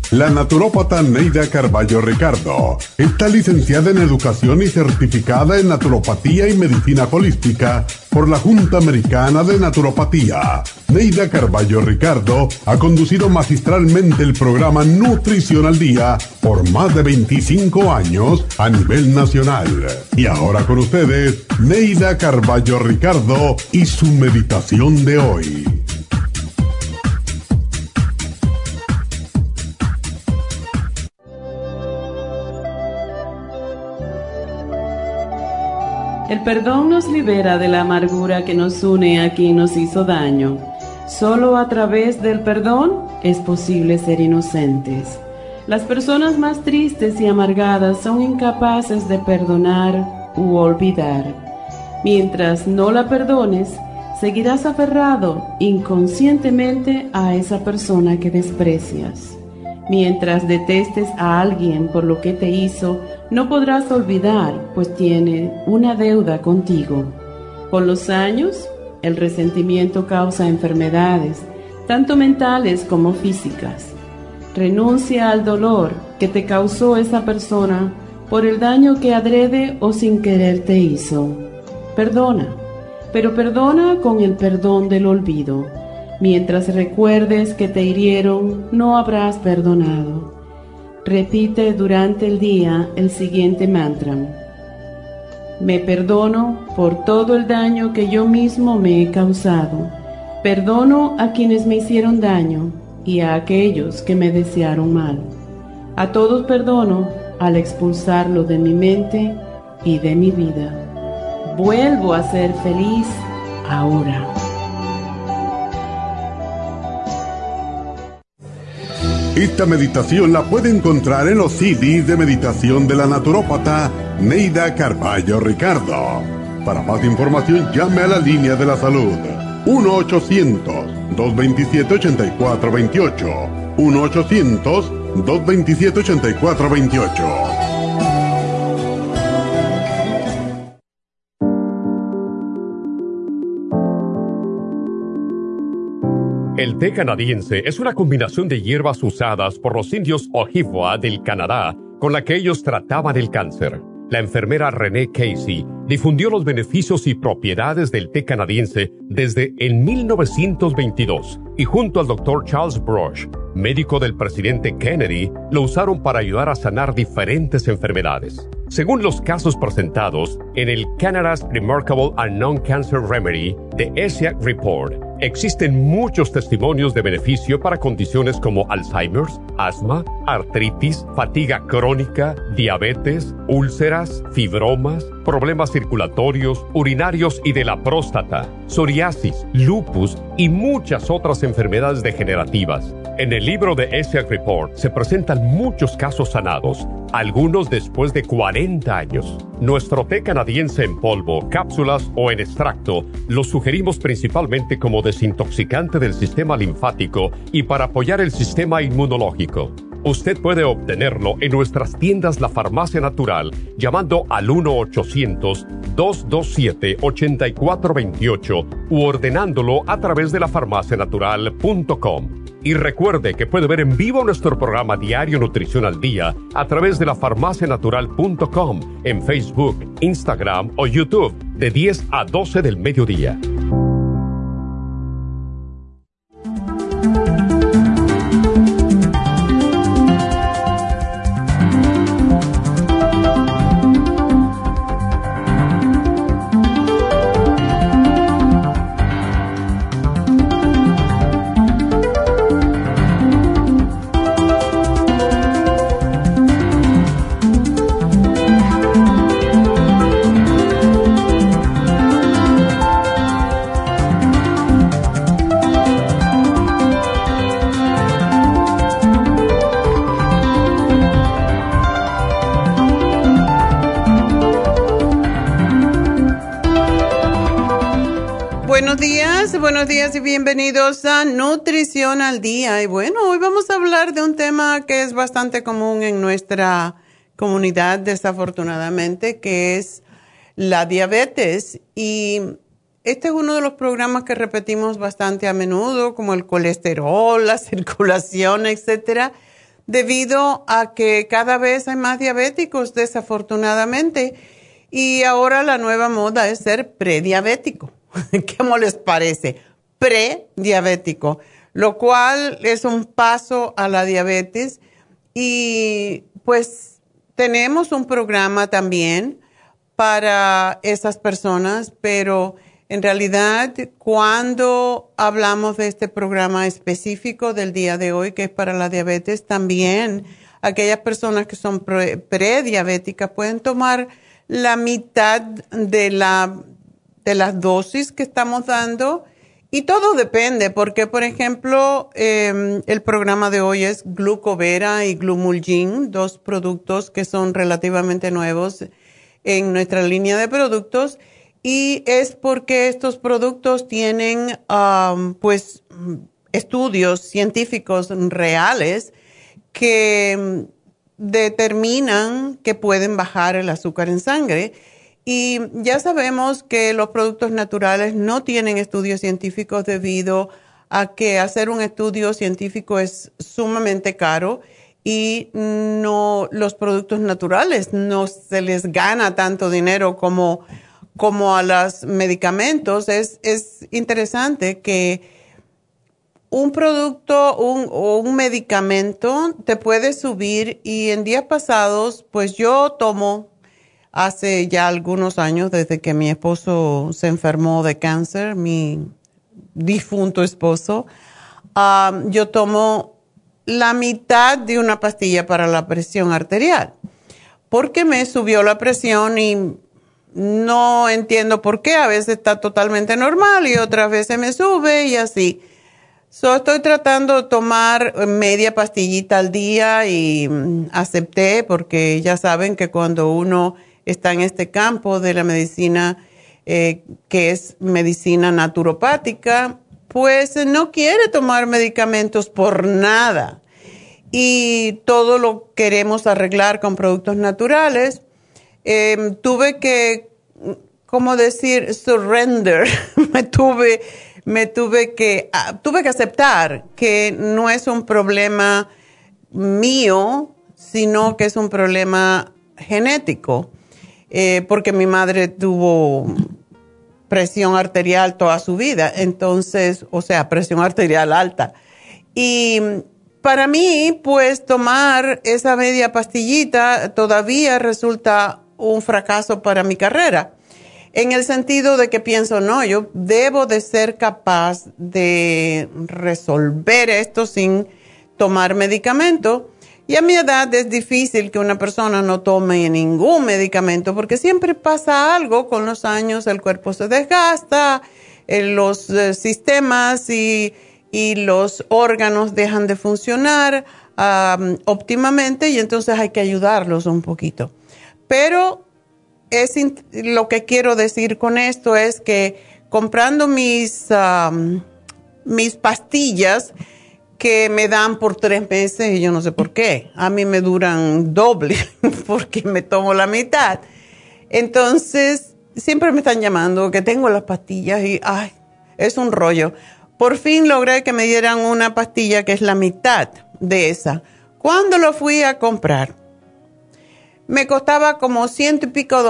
La naturópata Neida Carballo Ricardo está licenciada en Educación y certificada en Naturopatía y Medicina Holística por la Junta Americana de Naturopatía. Neida Carballo Ricardo ha conducido magistralmente el programa Nutrición al Día por más de 25 años a nivel nacional. Y ahora con ustedes, Neida Carballo Ricardo y su meditación de hoy. El perdón nos libera de la amargura que nos une a quien nos hizo daño. Solo a través del perdón es posible ser inocentes. Las personas más tristes y amargadas son incapaces de perdonar u olvidar. Mientras no la perdones, seguirás aferrado inconscientemente a esa persona que desprecias. Mientras detestes a alguien por lo que te hizo, no podrás olvidar, pues tiene una deuda contigo. Con los años, el resentimiento causa enfermedades, tanto mentales como físicas. Renuncia al dolor que te causó esa persona por el daño que adrede o sin querer te hizo. Perdona, pero perdona con el perdón del olvido. Mientras recuerdes que te hirieron, no habrás perdonado. Repite durante el día el siguiente mantra: me perdono por todo el daño que yo mismo me he causado. Perdono a quienes me hicieron daño y a aquellos que me desearon mal. A todos perdono al expulsarlo de mi mente y de mi vida. Vuelvo a ser feliz ahora. Esta meditación la puede encontrar en los CDs de meditación de la naturópata Neida Carballo Ricardo. Para más información, llame a la línea de la salud 1-800-227-8428. 1-800-227-8428. El té canadiense es una combinación de hierbas usadas por los indios Ojibwa del Canadá con la que ellos trataban el cáncer. La enfermera Renee Casey difundió los beneficios y propiedades del té canadiense desde el 1922 y junto al Dr. Charles Brush, médico del presidente Kennedy, lo usaron para ayudar a sanar diferentes enfermedades. Según los casos presentados en el Canada's Remarkable and Non-Cancer Remedy de ESIAC Report, existen muchos testimonios de beneficio para condiciones como Alzheimer's, asma, artritis, fatiga crónica, diabetes, úlceras, fibromas, problemas circulatorios, urinarios y de la próstata, psoriasis, lupus y muchas otras enfermedades degenerativas. En el libro de ESIAC Report se presentan muchos casos sanados, algunos después de 40 años. Nuestro té canadiense en polvo, cápsulas o en extracto lo sugerimos principalmente como desintoxicante del sistema linfático y para apoyar el sistema inmunológico. Usted puede obtenerlo en nuestras tiendas La Farmacia Natural llamando al 1-800-227-8428 u ordenándolo a través de lafarmacianatural.com. Y recuerde que puede ver en vivo nuestro programa Diario Nutrición al Día a través de lafarmacianatural.com en Facebook, Instagram o YouTube de 10 a 12 del mediodía. Buenos días y bienvenidos a Nutrición al Día. Y bueno, hoy vamos a hablar de un tema que es bastante común en nuestra comunidad, desafortunadamente, que es la diabetes. Y este es uno de los programas que repetimos bastante a menudo, como el colesterol, la circulación, etcétera. debido a que cada vez hay más diabéticos, desafortunadamente, y ahora la nueva moda es ser prediabético. ¿Cómo les parece? Prediabético, lo cual es un paso a la diabetes. Y pues tenemos un programa también para esas personas, pero en realidad cuando hablamos de este programa específico del día de hoy, que es para la diabetes, también aquellas personas que son prediabéticas pueden tomar la mitad de las dosis que estamos dando, y todo depende, porque por ejemplo el programa de hoy es Glucovera y Glumulgin, dos productos que son relativamente nuevos en nuestra línea de productos, y es porque estos productos tienen pues estudios científicos reales que determinan que pueden bajar el azúcar en sangre. Y ya sabemos que los productos naturales no tienen estudios científicos debido a que hacer un estudio científico es sumamente caro, y no, los productos naturales no se les gana tanto dinero como a los medicamentos. Es interesante que un producto o un medicamento te puede subir, y en días pasados, pues yo tomo, hace ya algunos años, desde que mi esposo se enfermó de cáncer, mi difunto esposo, yo tomo la mitad de una pastilla para la presión arterial, porque me subió la presión y no entiendo por qué. A veces está totalmente normal y otras veces me sube y así. Estoy tratando de tomar media pastillita al día y acepté, porque ya saben que cuando uno está en este campo de la medicina, que es medicina naturopática, pues no quiere tomar medicamentos por nada. Y todo lo queremos arreglar con productos naturales. Tuve que, ¿cómo decir? Surrender. tuve que aceptar que no es un problema mío, sino que es un problema genético, porque mi madre tuvo presión arterial toda su vida, entonces, o sea, presión arterial alta. Y para mí, pues tomar esa media pastillita todavía resulta un fracaso para mi carrera, en el sentido de que pienso, no, yo debo de ser capaz de resolver esto sin tomar medicamento. Y a mi edad es difícil que una persona no tome ningún medicamento, porque siempre pasa algo con los años, el cuerpo se desgasta, los sistemas y los órganos dejan de funcionar óptimamente, y entonces hay que ayudarlos un poquito. Pero lo que quiero decir con esto es que comprando mis pastillas, que me dan por 3 meses, y yo no sé por qué, a mí me duran doble porque me tomo la mitad. Entonces, siempre me están llamando que tengo las pastillas y, ay, es un rollo. Por fin logré que me dieran una pastilla que es la mitad de esa. Cuando lo fui a comprar, me costaba como $100 y pico.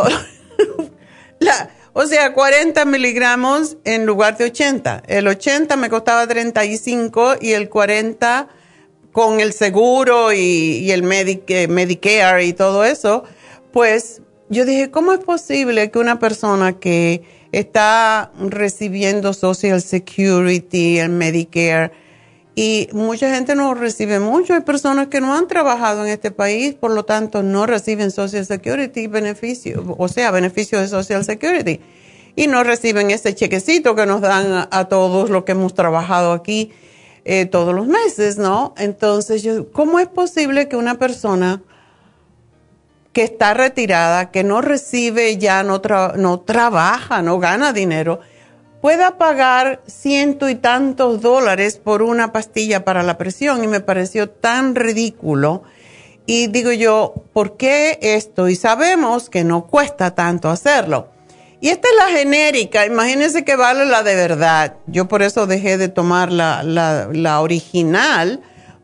O sea, 40 miligramos en lugar de 80. El 80 me costaba 35 y el 40 con el seguro y el Medicare y todo eso. Pues yo dije, ¿cómo es posible que una persona que está recibiendo Social Security, el Medicare, y mucha gente no recibe mucho? Hay personas que no han trabajado en este país, por lo tanto no reciben Social Security beneficio de Social Security, y no reciben ese chequecito que nos dan a todos los que hemos trabajado aquí todos los meses, ¿no? Entonces, ¿cómo es posible que una persona que está retirada, que no recibe ya, no trabaja, no gana dinero, pueda pagar $100 y tantos por una pastilla para la presión? Y me pareció tan ridículo. Y digo yo, ¿por qué esto? Y sabemos que no cuesta tanto hacerlo. Y esta es la genérica, imagínense que vale la de verdad. Yo por eso dejé de tomar la original,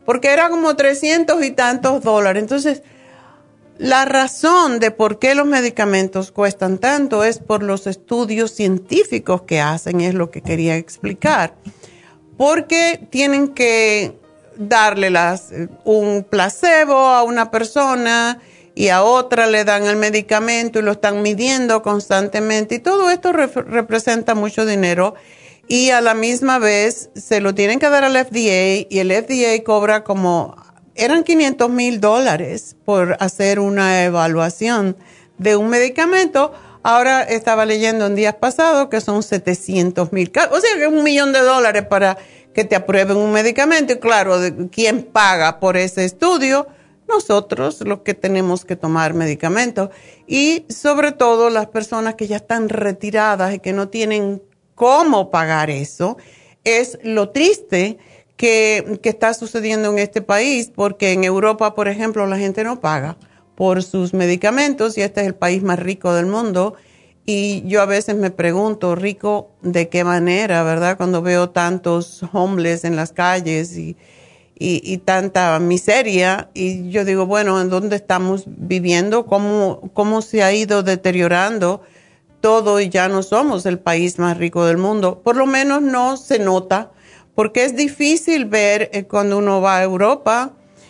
porque era como 300 y tantos dólares. Entonces, la razón de por qué los medicamentos cuestan tanto es por los estudios científicos que hacen, es lo que quería explicar. Porque tienen que darle un placebo a una persona y a otra le dan el medicamento y lo están midiendo constantemente. Y todo esto representa mucho dinero y a la misma vez se lo tienen que dar al FDA y el FDA cobra eran $500,000 por hacer una evaluación de un medicamento. Ahora estaba leyendo en días pasados que son 700,000, o sea que $1 millón para que te aprueben un medicamento. Y claro, ¿quién paga por ese estudio? Nosotros, los que tenemos que tomar medicamentos. Y sobre todo las personas que ya están retiradas y que no tienen cómo pagar eso. Es lo triste que está sucediendo en este país, porque en Europa, por ejemplo, la gente no paga por sus medicamentos y este es el país más rico del mundo. Y yo a veces me pregunto, rico, ¿de qué manera, verdad? Cuando veo tantos homeless en las calles y tanta miseria, y yo digo, bueno, ¿en dónde estamos viviendo? ¿Cómo se ha ido deteriorando todo y ya no somos el país más rico del mundo? Por lo menos no se nota, porque es difícil ver cuando uno va a Europa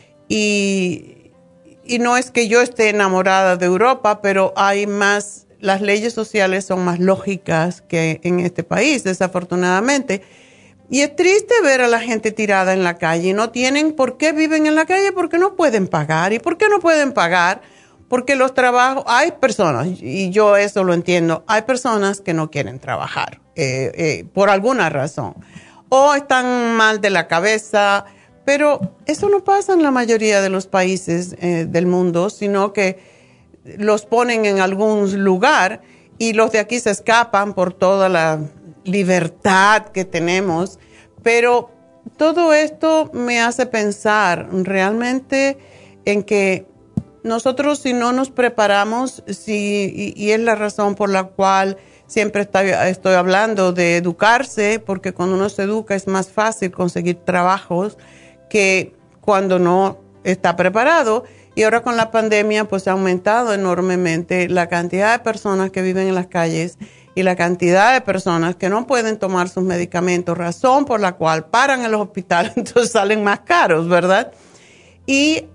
y no es que yo esté enamorada de Europa, pero las leyes sociales son más lógicas que en este país, desafortunadamente. Y es triste ver a la gente tirada en la calle. No tienen por qué viven en la calle, porque no pueden pagar. ¿Y por qué no pueden pagar? Porque los trabajos, hay personas, y yo eso lo entiendo, hay personas que no quieren trabajar por alguna razón. O están mal de la cabeza. Pero eso no pasa en la mayoría de los países del mundo, sino que los ponen en algún lugar y los de aquí se escapan por toda la libertad que tenemos. Pero todo esto me hace pensar realmente en que nosotros, si no nos preparamos, y es la razón por la cual siempre estoy hablando de educarse, porque cuando uno se educa es más fácil conseguir trabajos que cuando no está preparado. Y ahora con la pandemia pues ha aumentado enormemente la cantidad de personas que viven en las calles y la cantidad de personas que no pueden tomar sus medicamentos, razón por la cual paran en los hospitales, entonces salen más caros, ¿verdad? Y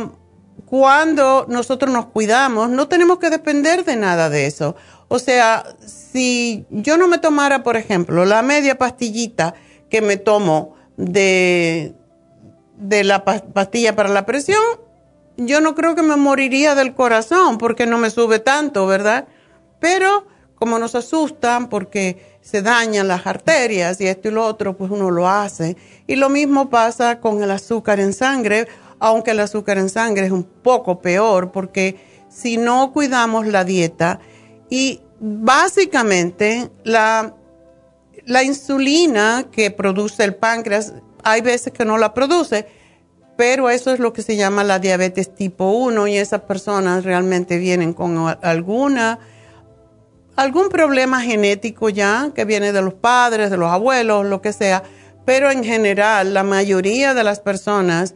cuando nosotros nos cuidamos, no tenemos que depender de nada de eso. O sea, si yo no me tomara, por ejemplo, la media pastillita que me tomo de la pastilla para la presión, yo no creo que me moriría del corazón porque no me sube tanto, ¿verdad? Pero como nos asustan porque se dañan las arterias y esto y lo otro, pues uno lo hace. Y lo mismo pasa con el azúcar en sangre, aunque el azúcar en sangre es un poco peor porque si no cuidamos la dieta y básicamente la insulina que produce el páncreas, hay veces que no la produce, pero eso es lo que se llama la diabetes tipo 1 y esas personas realmente vienen con algún problema genético ya, que viene de los padres, de los abuelos, lo que sea, pero en general la mayoría de las personas,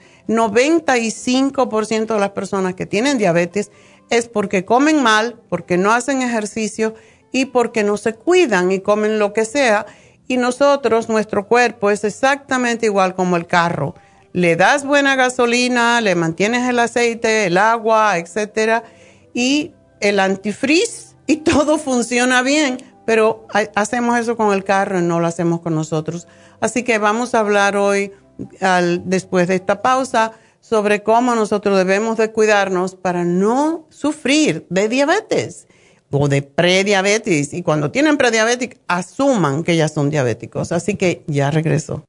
95% de las personas que tienen diabetes es porque comen mal, porque no hacen ejercicio y porque no se cuidan y comen lo que sea. Y nosotros, nuestro cuerpo es exactamente igual como el carro. Le das buena gasolina, le mantienes el aceite, el agua, etcétera, y el antifreeze y todo funciona bien, pero hacemos eso con el carro y no lo hacemos con nosotros. Así que vamos a hablar hoy, después de esta pausa, sobre cómo nosotros debemos de cuidarnos para no sufrir de diabetes o de prediabetes. Y cuando tienen prediabetes, asuman que ya son diabéticos. Así que ya regreso.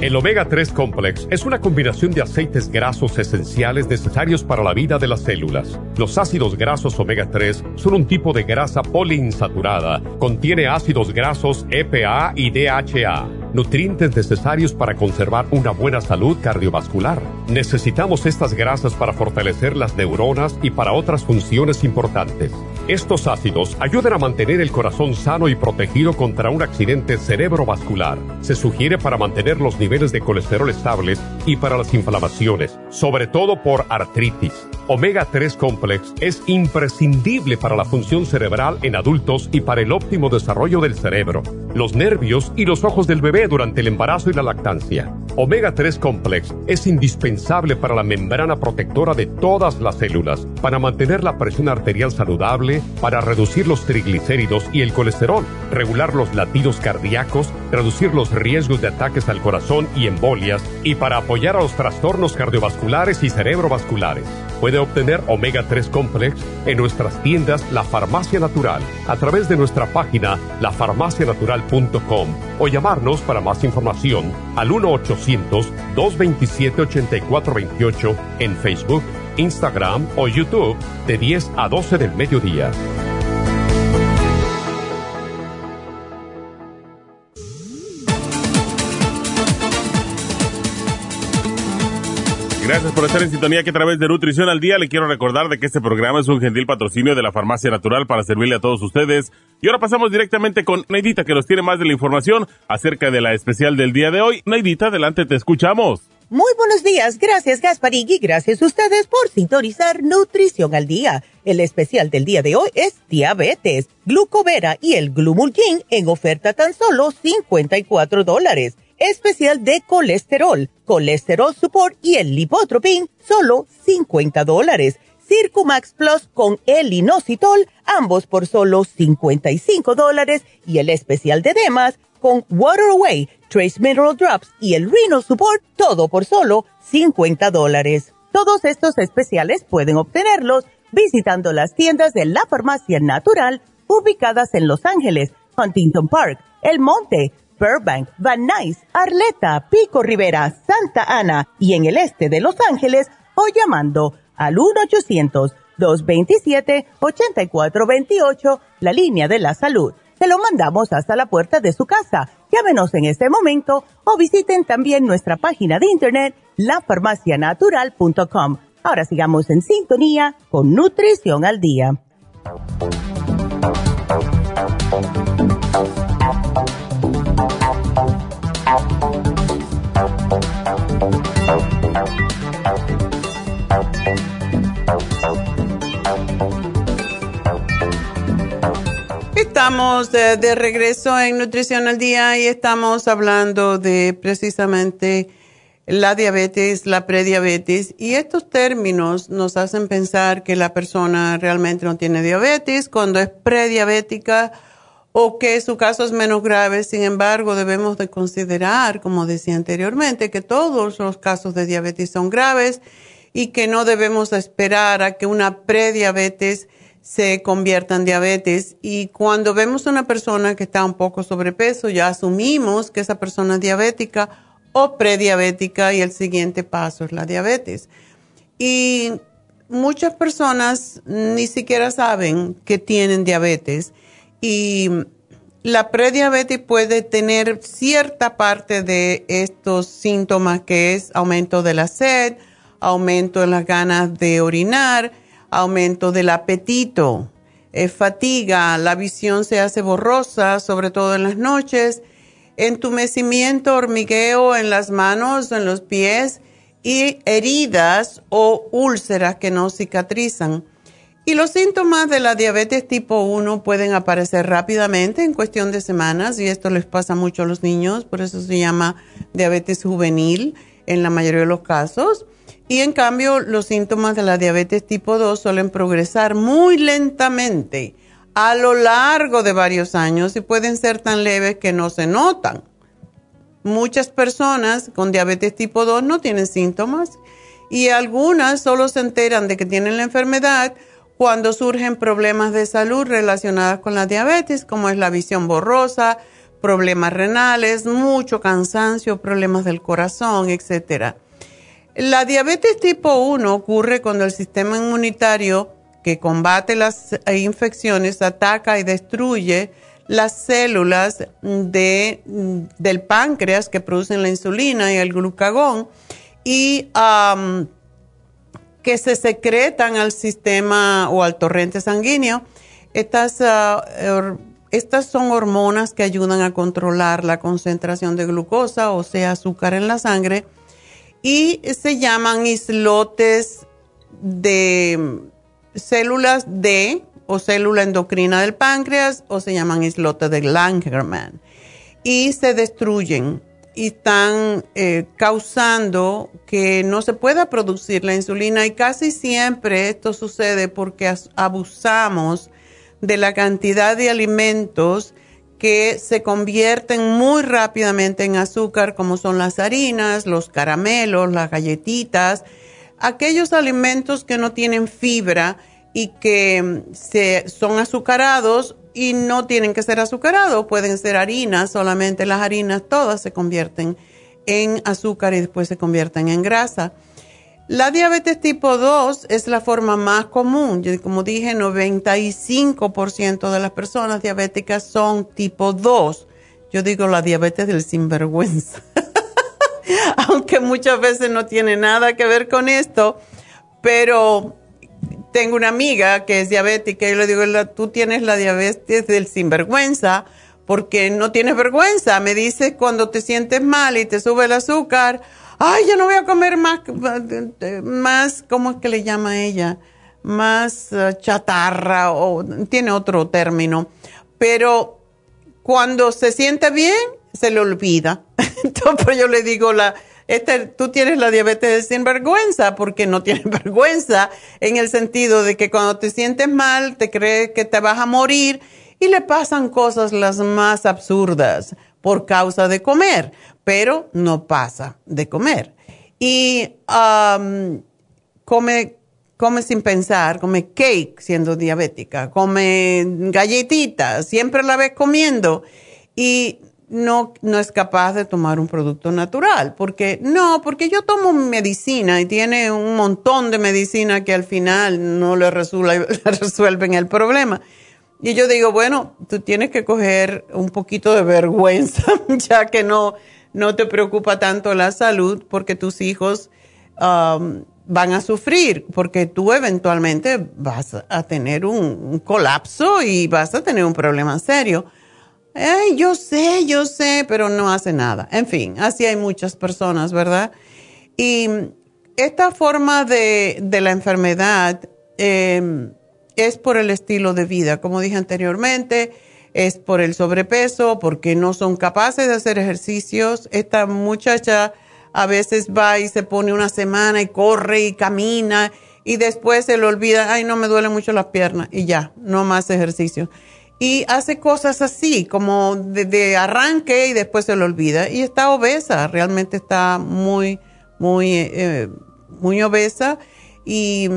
El Omega 3 Complex es una combinación de aceites grasos esenciales necesarios para la vida de las células. Los ácidos grasos Omega 3 son un tipo de grasa poliinsaturada. Contiene ácidos grasos EPA y DHA, nutrientes necesarios para conservar una buena salud cardiovascular. Necesitamos estas grasas para fortalecer las neuronas y para otras funciones importantes. Estos ácidos ayudan a mantener el corazón sano y protegido contra un accidente cerebrovascular. Se sugiere para mantener los niveles de colesterol estables y para las inflamaciones, sobre todo por artritis. Omega 3 Complex es imprescindible para la función cerebral en adultos y para el óptimo desarrollo del cerebro, los nervios y los ojos del bebé durante el embarazo y la lactancia. Omega 3 Complex es indispensable para la membrana protectora de todas las células, para mantener la presión arterial saludable, para reducir los triglicéridos y el colesterol, regular los latidos cardíacos, reducir los riesgos de ataques al corazón y embolias, y para apoyar a los trastornos cardiovasculares y cerebrovasculares. Puede obtener Omega 3 Complex en nuestras tiendas La Farmacia Natural, a través de nuestra página lafarmacianatural.com o llamarnos para más información al 1-800-227-8428 en Facebook, Instagram o YouTube de 10 a 12 del mediodía. Gracias por estar en sintonía, que a través de Nutrición al Día le quiero recordar de que este programa es un gentil patrocinio de la Farmacia Natural para servirle a todos ustedes. Y ahora pasamos directamente con Neidita, que nos tiene más de la información acerca de la especial del día de hoy. Neidita, adelante, te escuchamos. Muy buenos días, gracias Gasparín y gracias a ustedes por sintonizar Nutrición al Día. El especial del día de hoy es diabetes, glucovera y el Glumulgin en oferta tan solo $54. Especial de colesterol, colesterol support y el lipotropin, solo $50. Circumax Plus con el inositol, ambos por solo $55. Y el especial de Demas con Water Away, Trace Mineral Drops y el Renal Support, todo por solo $50. Todos estos especiales pueden obtenerlos visitando las tiendas de la Farmacia Natural ubicadas en Los Ángeles, Huntington Park, El Monte, Burbank, Van Nuys, Arleta, Pico Rivera, Santa Ana y en el este de Los Ángeles, o llamando al 1-800-227-8428, la línea de la salud. Se lo mandamos hasta la puerta de su casa. Llámenos en este momento o visiten también nuestra página de internet, lafarmacianatural.com. Ahora sigamos en sintonía con Nutrición al Día. Estamos de regreso en Nutrición al Día y estamos hablando de precisamente la diabetes, la prediabetes, y estos términos nos hacen pensar que la persona realmente no tiene diabetes cuando es prediabética o que su caso es menos grave. Sin embargo, debemos de considerar, como decía anteriormente, que todos los casos de diabetes son graves y que no debemos esperar a que una prediabetes se convierta en diabetes. Y cuando vemos a una persona que está un poco sobrepeso, ya asumimos que esa persona es diabética o prediabética y el siguiente paso es la diabetes. Y muchas personas ni siquiera saben que tienen diabetes. Y la prediabetes puede tener cierta parte de estos síntomas, que es aumento de la sed, aumento en las ganas de orinar, aumento del apetito, fatiga, la visión se hace borrosa, sobre todo en las noches, entumecimiento, hormigueo en las manos, en los pies y heridas o úlceras que no cicatrizan. Y los síntomas de la diabetes tipo 1 pueden aparecer rápidamente en cuestión de semanas, y esto les pasa mucho a los niños, por eso se llama diabetes juvenil en la mayoría de los casos. Y en cambio, los síntomas de la diabetes tipo 2 suelen progresar muy lentamente a lo largo de varios años y pueden ser tan leves que no se notan. Muchas personas con diabetes tipo 2 no tienen síntomas y algunas solo se enteran de que tienen la enfermedad cuando surgen problemas de salud relacionados con la diabetes, como es la visión borrosa, problemas renales, mucho cansancio, problemas del corazón, etc. La diabetes tipo 1 ocurre cuando el sistema inmunitario que combate las infecciones ataca y destruye las células del páncreas que producen la insulina y el glucagón y que se secretan al sistema o al torrente sanguíneo. Estas son hormonas que ayudan a controlar la concentración de glucosa, o sea, azúcar en la sangre, y se llaman islotes de células D o célula endocrina del páncreas, o se llaman islotes de Langermann, y se destruyen y están causando que no se pueda producir la insulina, y casi siempre esto sucede porque abusamos de la cantidad de alimentos que se convierten muy rápidamente en azúcar, como son las harinas, los caramelos, las galletitas, aquellos alimentos que no tienen fibra y que son azucarados y no tienen que ser azucarados, pueden ser harinas, solamente las harinas todas se convierten en azúcar y después se convierten en grasa. La diabetes tipo 2 es la forma más común. Como dije, 95% de las personas diabéticas son tipo 2. Yo digo la diabetes del sinvergüenza. Aunque muchas veces no tiene nada que ver con esto, pero tengo una amiga que es diabética y yo le digo, tú tienes la diabetes del sinvergüenza porque no tienes vergüenza. Me dice cuando te sientes mal y te sube el azúcar, ay, ya no voy a comer más, ¿cómo es que le llama ella? Más chatarra, o tiene otro término. Pero cuando se siente bien, se le olvida. Entonces yo le digo, tú tienes la diabetes del sinvergüenza porque no tienes vergüenza, en el sentido de que cuando te sientes mal, te crees que te vas a morir y le pasan cosas las más absurdas por causa de comer, pero no pasa de comer. Y come sin pensar, come cake siendo diabética, come galletitas, siempre la ves comiendo y no es capaz de tomar un producto natural. Porque yo tomo medicina y tiene un montón de medicina que al final no le resuelven el problema. Y yo digo, bueno, tú tienes que coger un poquito de vergüenza, ya que no te preocupa tanto la salud, porque tus hijos van a sufrir, porque tú eventualmente vas a tener un colapso y vas a tener un problema serio. Ay, yo sé, pero no hace nada. En fin, así hay muchas personas, ¿verdad? Y esta forma de la enfermedad es por el estilo de vida. Como dije anteriormente, es por el sobrepeso, porque no son capaces de hacer ejercicios. Esta muchacha a veces va y se pone una semana y corre y camina y después se le olvida, ay, no, me duelen mucho las piernas y ya, no más ejercicio. Y hace cosas así, como de arranque y después se le olvida. Y está obesa, realmente está muy obesa. Y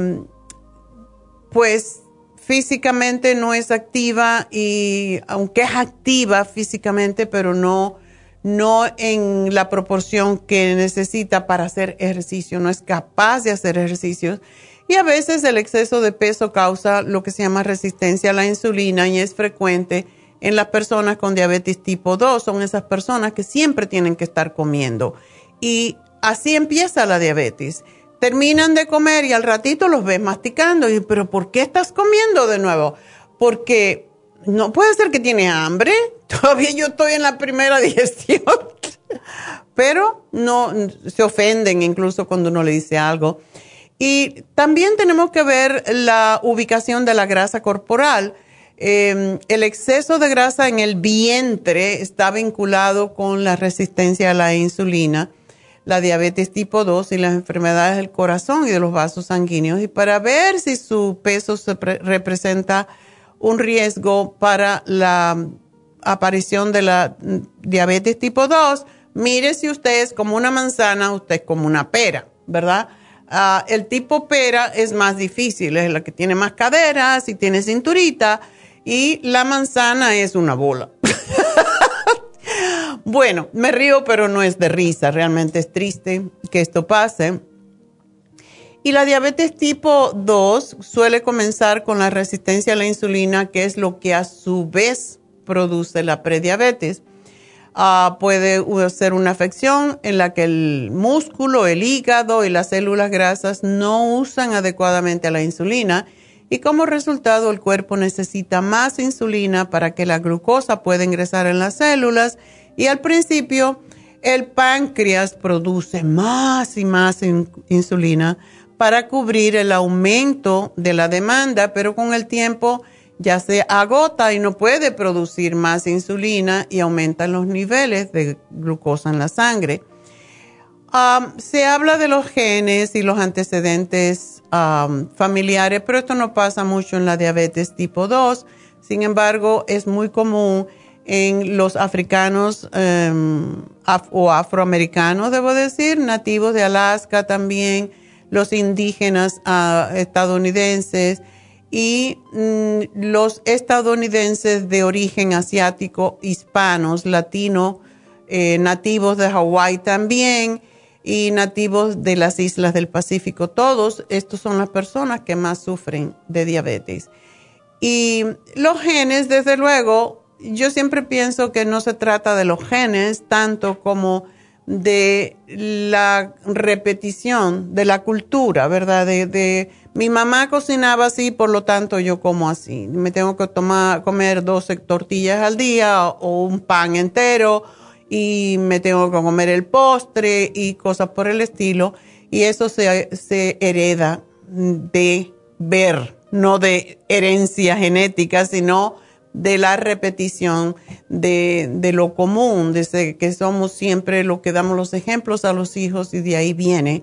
pues físicamente no es activa, y aunque es activa físicamente, pero no en la proporción que necesita para hacer ejercicio, no es capaz de hacer ejercicios. Y a veces el exceso de peso causa lo que se llama resistencia a la insulina y es frecuente en las personas con diabetes tipo 2. Son esas personas que siempre tienen que estar comiendo. Y así empieza la diabetes. Terminan de comer y al ratito los ves masticando. Y, ¿pero por qué estás comiendo de nuevo? Porque no puede ser que tiene hambre. Todavía yo estoy en la primera digestión. Pero no se ofenden incluso cuando uno le dice algo. Y también tenemos que ver la ubicación de la grasa corporal. El exceso de grasa en el vientre está vinculado con la resistencia a la insulina, la diabetes tipo 2 y las enfermedades del corazón y de los vasos sanguíneos. Y para ver si su peso representa un riesgo para la aparición de la diabetes tipo 2, mire si usted es como una manzana, usted es como una pera, ¿verdad? El tipo pera es más difícil, es la que tiene más caderas y tiene cinturita, y la manzana es una bola. Bueno, me río, pero no es de risa, realmente es triste que esto pase. Y la diabetes tipo 2 suele comenzar con la resistencia a la insulina, que es lo que a su vez produce la prediabetes. Puede ser una afección en la que el músculo, el hígado y las células grasas no usan adecuadamente la insulina y como resultado el cuerpo necesita más insulina para que la glucosa pueda ingresar en las células y al principio el páncreas produce más y más insulina para cubrir el aumento de la demanda, pero con el tiempo ya se agota y no puede producir más insulina y aumentan los niveles de glucosa en la sangre. Se habla de los genes y los antecedentes familiares, pero esto no pasa mucho en la diabetes tipo 2. Sin embargo, es muy común en los africanos o afroamericanos, debo decir, nativos de Alaska también, los indígenas estadounidenses y los estadounidenses de origen asiático, hispanos, latino, nativos de Hawái también y nativos de las islas del Pacífico. Todos estos son las personas que más sufren de diabetes. Y los genes, desde luego, yo siempre pienso que no se trata de los genes tanto como de la repetición de la cultura, ¿verdad? De mi mamá cocinaba así, por lo tanto yo como así. Me tengo que comer 12 tortillas al día o un pan entero y me tengo que comer el postre y cosas por el estilo. Y eso se hereda de ver, no de herencia genética, sino de la repetición de lo común, desde que somos siempre lo que damos los ejemplos a los hijos y de ahí viene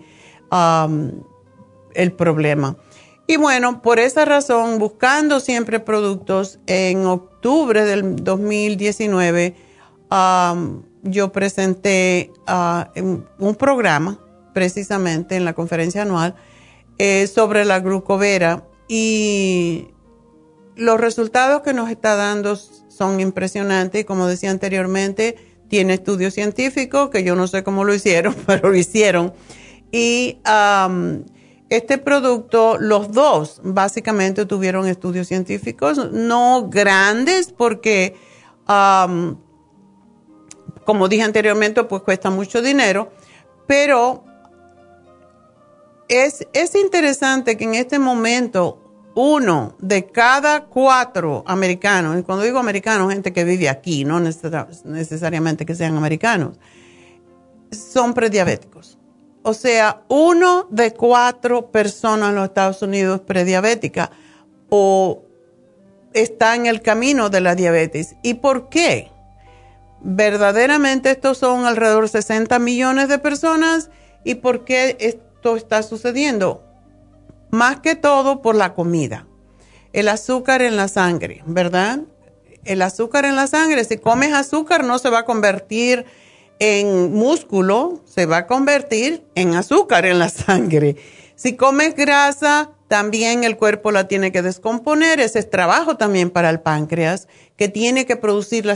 el problema. Y bueno, por esa razón, buscando siempre productos, en octubre del 2019 yo presenté un programa precisamente en la conferencia anual sobre la glucovera y los resultados que nos está dando son impresionantes y como decía anteriormente, tiene estudios científicos que yo no sé cómo lo hicieron, pero lo hicieron. Y este producto, los dos básicamente tuvieron estudios científicos, no grandes porque, como dije anteriormente, pues cuesta mucho dinero, pero es interesante que en este momento 1 de cada 4 americanos, y cuando digo americanos, gente que vive aquí, no necesariamente que sean americanos, son prediabéticos. O sea, 1 de 4 personas en los Estados Unidos es prediabética o está en el camino de la diabetes. ¿Y por qué? Verdaderamente estos son alrededor de 60 millones de personas. ¿Y por qué esto está sucediendo? Más que todo por la comida. El azúcar en la sangre, ¿verdad? El azúcar en la sangre, si comes azúcar no se va a convertir en músculo, se va a convertir en azúcar en la sangre. Si comes grasa, también el cuerpo la tiene que descomponer. Ese es trabajo también para el páncreas, que tiene que producir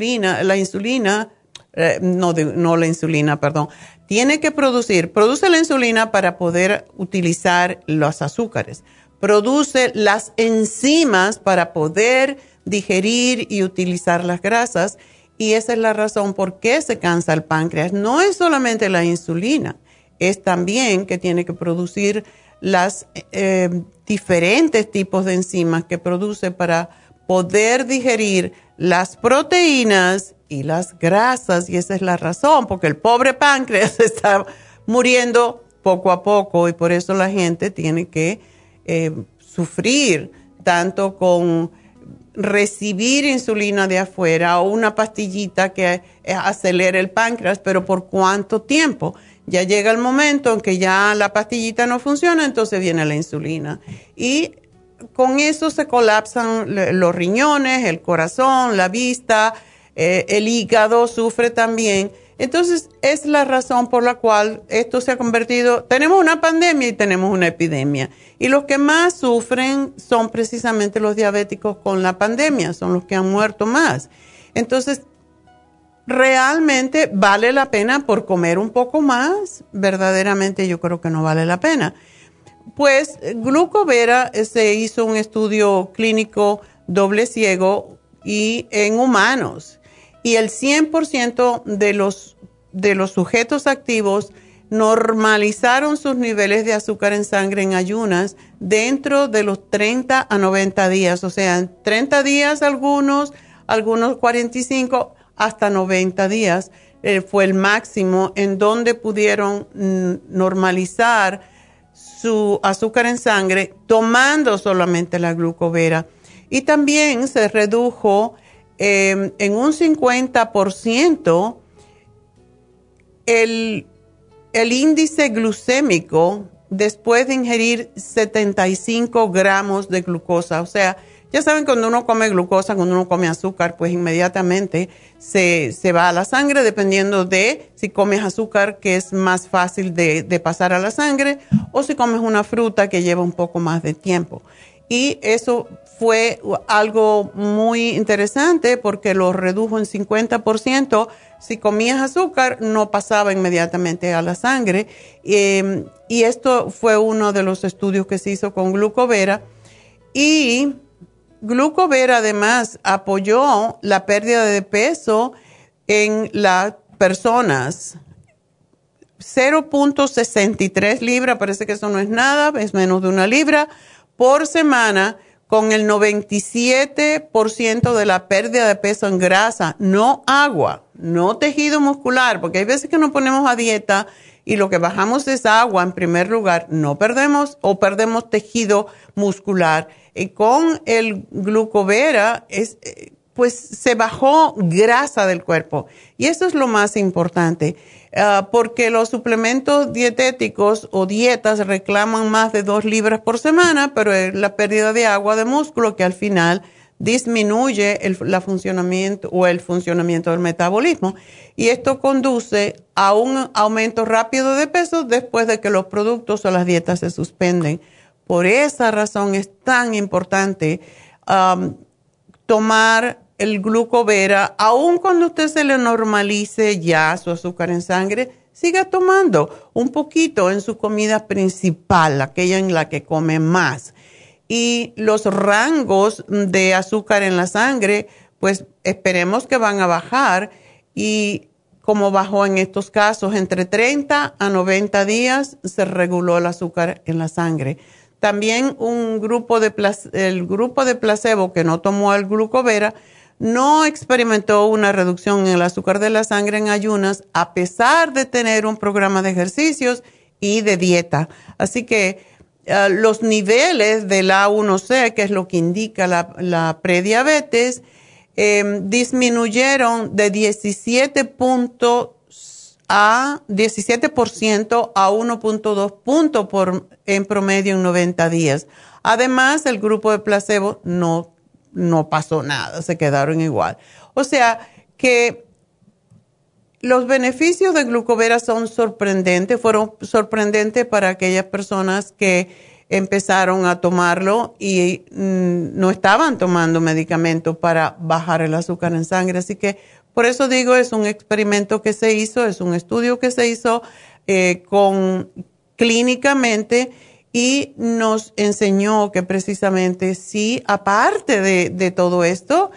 tiene que produce la insulina para poder utilizar los azúcares. Produce las enzimas para poder digerir y utilizar las grasas. Y esa es la razón por qué se cansa el páncreas. No es solamente la insulina, es también que tiene que producir las diferentes tipos de enzimas que produce para poder digerir las proteínas y las grasas, y esa es la razón, porque el pobre páncreas está muriendo poco a poco y por eso la gente tiene que sufrir tanto con recibir insulina de afuera o una pastillita que acelere el páncreas, pero ¿por cuánto tiempo? Ya llega el momento en que ya la pastillita no funciona, entonces viene la insulina. Y con eso se colapsan los riñones, el corazón, la vista, el hígado sufre también. Entonces, es la razón por la cual esto se ha convertido, tenemos una pandemia y tenemos una epidemia. Y los que más sufren son precisamente los diabéticos con la pandemia, son los que han muerto más. Entonces, ¿realmente vale la pena por comer un poco más? Verdaderamente yo creo que no vale la pena. Pues Glucovera se hizo un estudio clínico doble ciego y en humanos. Y el 100% de los sujetos activos normalizaron sus niveles de azúcar en sangre en ayunas dentro de los 30 a 90 días. O sea, en 30 días algunos 45, hasta 90 días fue el máximo en donde pudieron normalizar su azúcar en sangre tomando solamente la Glucovera. Y también se redujo en un 50% el índice glucémico después de ingerir 75 gramos de glucosa. O sea, ya saben, cuando uno come glucosa, cuando uno come azúcar, pues inmediatamente se va a la sangre, dependiendo de si comes azúcar, que es más fácil de pasar a la sangre, o si comes una fruta que lleva un poco más de tiempo. Y eso fue algo muy interesante porque lo redujo en 50%. Si comías azúcar, no pasaba inmediatamente a la sangre. Y esto fue uno de los estudios que se hizo con Glucovera. Y Glucovera además apoyó la pérdida de peso en las personas. 0.63 libras, parece que eso no es nada, es menos de 1 libra por semana, con el 97% de la pérdida de peso en grasa, no agua, no tejido muscular, porque hay veces que nos ponemos a dieta y lo que bajamos es agua en primer lugar, no perdemos o perdemos tejido muscular. Y con el Glucovera pues se bajó grasa del cuerpo. Y eso es lo más importante, porque los suplementos dietéticos o dietas reclaman más de 2 libras por semana, pero es la pérdida de agua de músculo que al final disminuye el funcionamiento del metabolismo. Y esto conduce a un aumento rápido de peso después de que los productos o las dietas se suspenden. Por esa razón es tan importante tomar el Glucovera, aun cuando usted se le normalice ya su azúcar en sangre, siga tomando un poquito en su comida principal, aquella en la que come más. Y los rangos de azúcar en la sangre, pues esperemos que van a bajar. Y como bajó en estos casos, entre 30 a 90 días se reguló el azúcar en la sangre. También el grupo de placebo que no tomó el Glucovera no experimentó una reducción en el azúcar de la sangre en ayunas a pesar de tener un programa de ejercicios y de dieta. Así que los niveles del A1C, que es lo que indica la prediabetes, disminuyeron de 17% a 1.2 puntos en promedio en 90 días. Además, el grupo de placebo no pasó nada, se quedaron igual. O sea que los beneficios de Glucovera son sorprendentes, fueron sorprendentes para aquellas personas que empezaron a tomarlo y no estaban tomando medicamentos para bajar el azúcar en sangre. Así que por eso digo, es un experimento que se hizo, es un estudio que se hizo clínicamente y nos enseñó que precisamente sí, aparte de todo esto,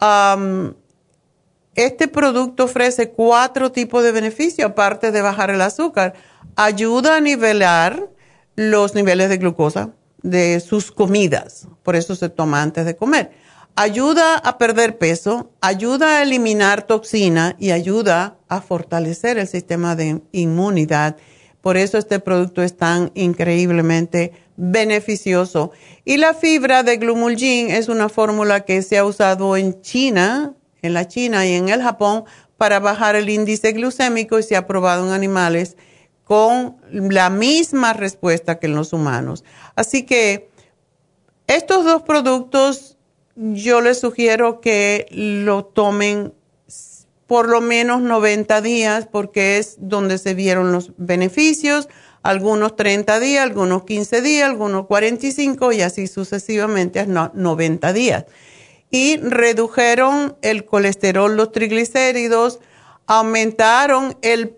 este producto ofrece 4 tipos de beneficios, aparte de bajar el azúcar. Ayuda a nivelar los niveles de glucosa de sus comidas, por eso se toma antes de comer. Ayuda a perder peso, ayuda a eliminar toxina y ayuda a fortalecer el sistema de inmunidad. Por eso este producto es tan increíblemente beneficioso. Y la fibra de Glumulgin es una fórmula que se ha usado en la China y en el Japón para bajar el índice glucémico y se ha probado en animales con la misma respuesta que en los humanos. Así que estos 2 productos yo les sugiero que lo tomen por lo menos 90 días porque es donde se vieron los beneficios, algunos 30 días, algunos 15 días, algunos 45 y así sucesivamente hasta 90 días. Y redujeron el colesterol, los triglicéridos, aumentaron el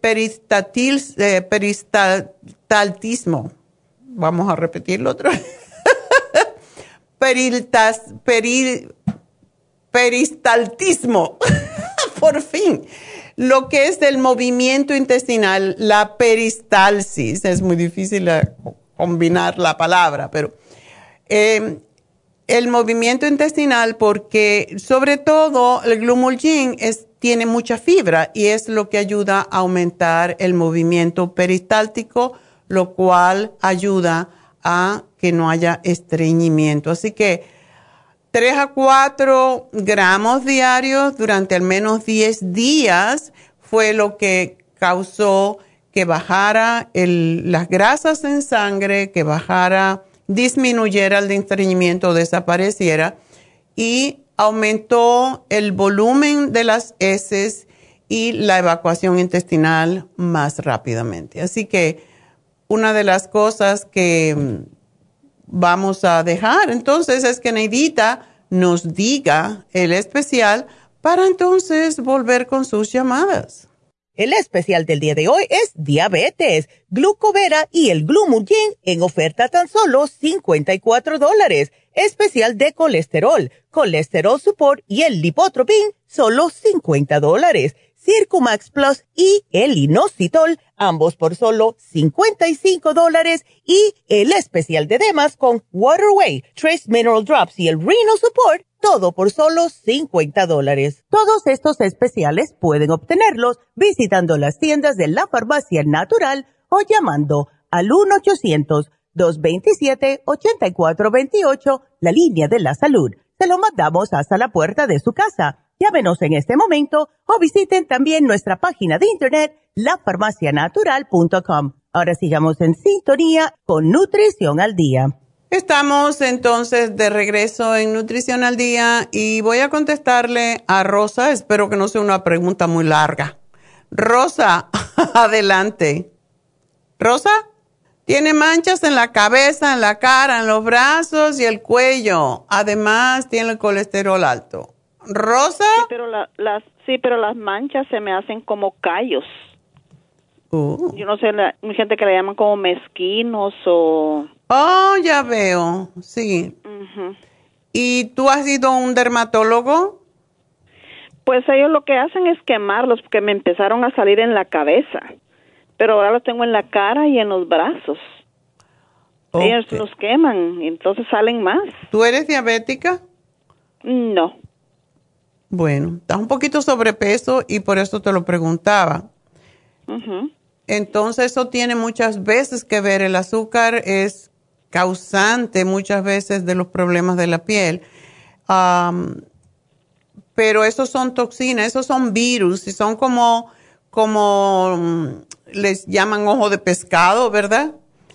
peristaltismo. Vamos a repetirlo otra vez. Peristaltismo. Por fin. Lo que es el movimiento intestinal, la peristalsis. Es muy difícil combinar la palabra, pero el movimiento intestinal, porque sobre todo el Glumulgin tiene mucha fibra y es lo que ayuda a aumentar el movimiento peristáltico, lo cual ayuda a que no haya estreñimiento. Así que 3 a 4 gramos diarios durante al menos 10 días fue lo que causó que bajara las grasas en sangre, que disminuyera el estreñimiento, desapareciera y aumentó el volumen de las heces y la evacuación intestinal más rápidamente. Así que una de las cosas que vamos a dejar entonces es que Neidita nos diga el especial para entonces volver con sus llamadas. El especial del día de hoy es diabetes, glucovera y el Glumulgin en oferta tan solo $54. Especial de colesterol, colesterol support y el lipotropin, solo $50. Circumax Plus y el inositol, ambos por solo $55. Y el especial de Demas con Waterway, Trace Mineral Drops y el Renal Support, todo por solo $50. Todos estos especiales pueden obtenerlos visitando las tiendas de la Farmacia Natural o llamando al 1-800-227-8428, la línea de la salud. Se lo mandamos hasta la puerta de su casa. Llámenos en este momento o visiten también nuestra página de internet, lafarmacianatural.com. Ahora sigamos en sintonía con Nutrición al Día. Estamos entonces de regreso en Nutrición al Día y voy a contestarle a Rosa. Espero que no sea una pregunta muy larga. Rosa, adelante. Rosa, tiene manchas en la cabeza, en la cara, en los brazos y el cuello. Además, tiene el colesterol alto. Rosa. Sí, pero las manchas se me hacen como callos. Yo no sé, hay gente que le llaman como mezquinos o... Oh, ya veo, sí. ¿Y tú has ido a un dermatólogo? Pues ellos lo que hacen es quemarlos, porque me empezaron a salir en la cabeza. Pero ahora los tengo en la cara y en los brazos. Okay. Ellos los queman y entonces salen más. ¿Tú eres diabética? No. Bueno, estás un poquito sobrepeso y por eso te lo preguntaba. Entonces eso tiene muchas veces que ver. El azúcar es causante muchas veces de los problemas de la piel. Pero esos son toxinas, esos son virus y son como les llaman ojo de pescado, ¿verdad?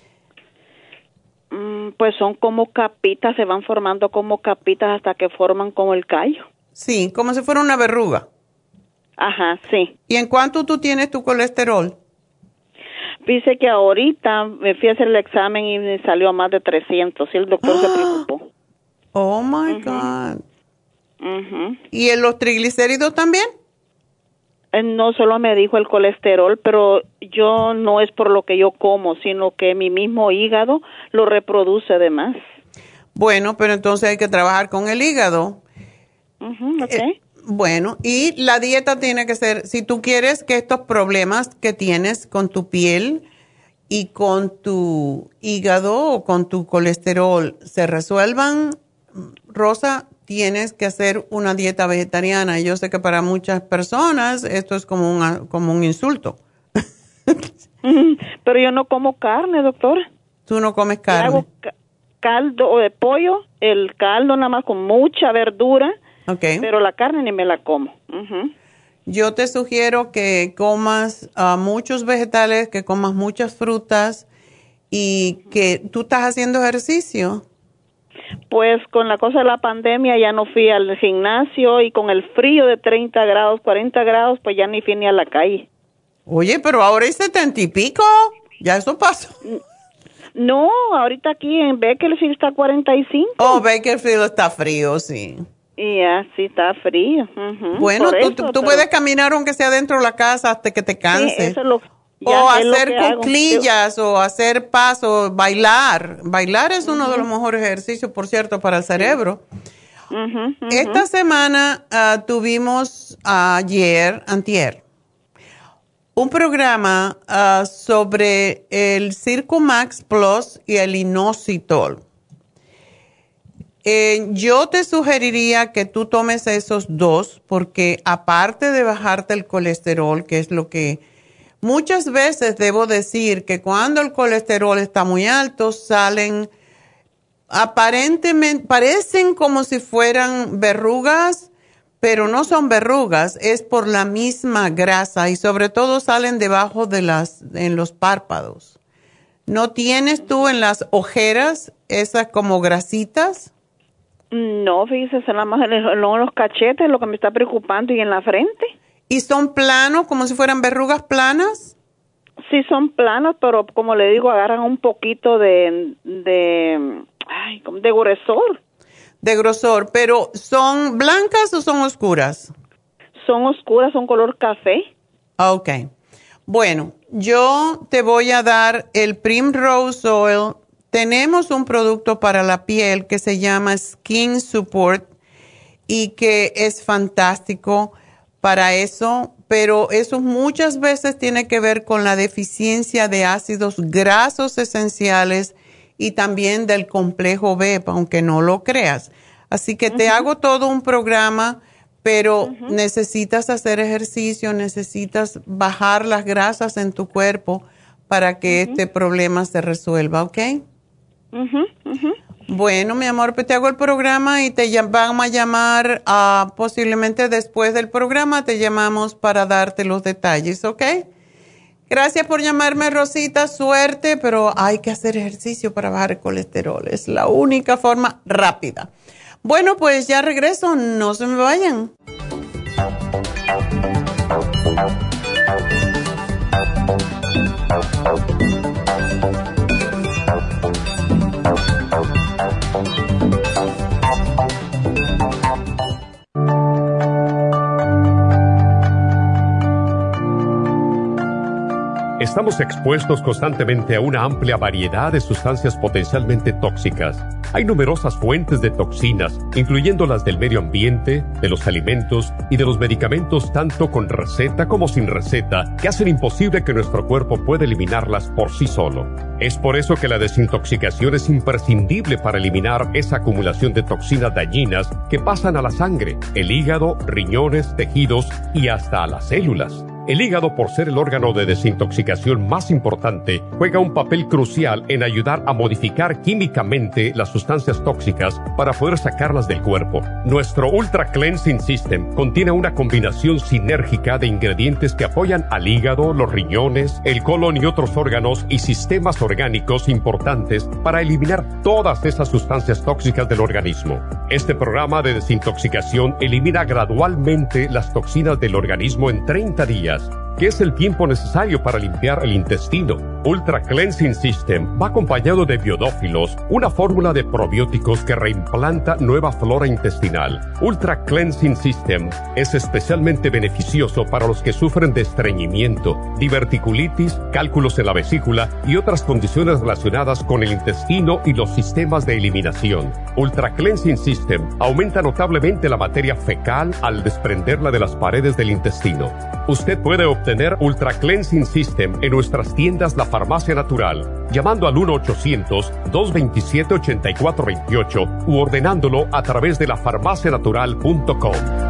Pues son como capitas, se van formando como capitas hasta que forman como el callo. Sí, como si fuera una verruga. Ajá, sí. ¿Y en cuánto tú tienes tu colesterol? Dice que ahorita me fui a hacer el examen y me salió a más de 300 y el doctor se preocupó. Oh, my God. ¿Y en los triglicéridos también? No, solo me dijo el colesterol, pero yo no es por lo que yo como, sino que mi mismo hígado lo reproduce de más. Bueno, pero entonces hay que trabajar con el hígado. Okay. Bueno, y la dieta tiene que ser, si tú quieres que estos problemas que tienes con tu piel y con tu hígado o con tu colesterol se resuelvan, Rosa, tienes que hacer una dieta vegetariana. Yo sé que para muchas personas esto es como un insulto. Pero yo no como carne, doctora. ¿Tú no comes carne? Hago caldo de pollo, el caldo nada más con mucha verdura. Okay. Pero la carne ni me la como. Yo te sugiero que comas muchos vegetales, que comas muchas frutas y que tú estás haciendo ejercicio. Pues con la cosa de la pandemia ya no fui al gimnasio y con el frío de 30 grados, 40 grados, pues ya ni fui ni a la calle. Oye, pero ahora es 70 y pico, ya eso pasó. No, ahorita aquí en Bakersfield está 45. Oh, Bakersfield está frío, sí. Y así está frío. Bueno, tú puedes caminar aunque sea dentro de la casa hasta que te canses. Sí, eso es lo, o hacer cuclillas, o hacer pasos, bailar. Bailar es uno de los mejores ejercicios, por cierto, para el cerebro. Esta semana tuvimos antier, un programa sobre el Circumax Plus y el inositol. Yo te sugeriría que tú tomes esos dos porque aparte de bajarte el colesterol, que es lo que muchas veces debo decir que cuando el colesterol está muy alto salen aparentemente, parecen como si fueran verrugas, pero no son verrugas, es por la misma grasa y sobre todo salen debajo en los párpados. ¿No tienes tú en las ojeras esas como grasitas? No, fíjese, nada más en los cachetes, lo que me está preocupando, y en la frente. ¿Y son planos, como si fueran verrugas planas? Sí, son planos, pero como le digo, agarran un poquito de grosor. De grosor, pero ¿son blancas o son oscuras? Son oscuras, son color café. Ok. Bueno, yo te voy a dar el Primrose Oil. Tenemos un producto para la piel que se llama Skin Support y que es fantástico para eso, pero eso muchas veces tiene que ver con la deficiencia de ácidos grasos esenciales y también del complejo B, aunque no lo creas. Así que te hago todo un programa, pero necesitas hacer ejercicio, necesitas bajar las grasas en tu cuerpo para que este problema se resuelva, ¿ok? Bueno, mi amor, pues te hago el programa y te vamos a llamar posiblemente después del programa, te llamamos para darte los detalles, ¿ok? Gracias por llamarme, Rosita, suerte, pero hay que hacer ejercicio para bajar el colesterol, es la única forma rápida. Bueno, pues ya regreso, no se me vayan. Estamos expuestos constantemente a una amplia variedad de sustancias potencialmente tóxicas. Hay numerosas fuentes de toxinas, incluyendo las del medio ambiente, de los alimentos y de los medicamentos, tanto con receta como sin receta, que hacen imposible que nuestro cuerpo pueda eliminarlas por sí solo. Es por eso que la desintoxicación es imprescindible para eliminar esa acumulación de toxinas dañinas que pasan a la sangre, el hígado, riñones, tejidos y hasta a las células. El hígado, por ser el órgano de desintoxicación más importante, juega un papel crucial en ayudar a modificar químicamente las sustancias tóxicas para poder sacarlas del cuerpo. Nuestro Ultra Cleansing System contiene una combinación sinérgica de ingredientes que apoyan al hígado, los riñones, el colon y otros órganos y sistemas orgánicos importantes para eliminar todas esas sustancias tóxicas del organismo. Este programa de desintoxicación elimina gradualmente las toxinas del organismo en 30 días, que es el tiempo necesario para limpiar el intestino. Ultra Cleansing System va acompañado de biodófilos, una fórmula de probióticos que reimplanta nueva flora intestinal. Ultra Cleansing System es especialmente beneficioso para los que sufren de estreñimiento, diverticulitis, cálculos en la vesícula y otras condiciones relacionadas con el intestino y los sistemas de eliminación. Ultra Cleansing System aumenta notablemente la materia fecal al desprenderla de las paredes del intestino. Usted puede obtener Ultra Cleansing System en nuestras tiendas La Farmacia Natural, llamando al 1-800-227-8428 u ordenándolo a través de lafarmacianatural.com.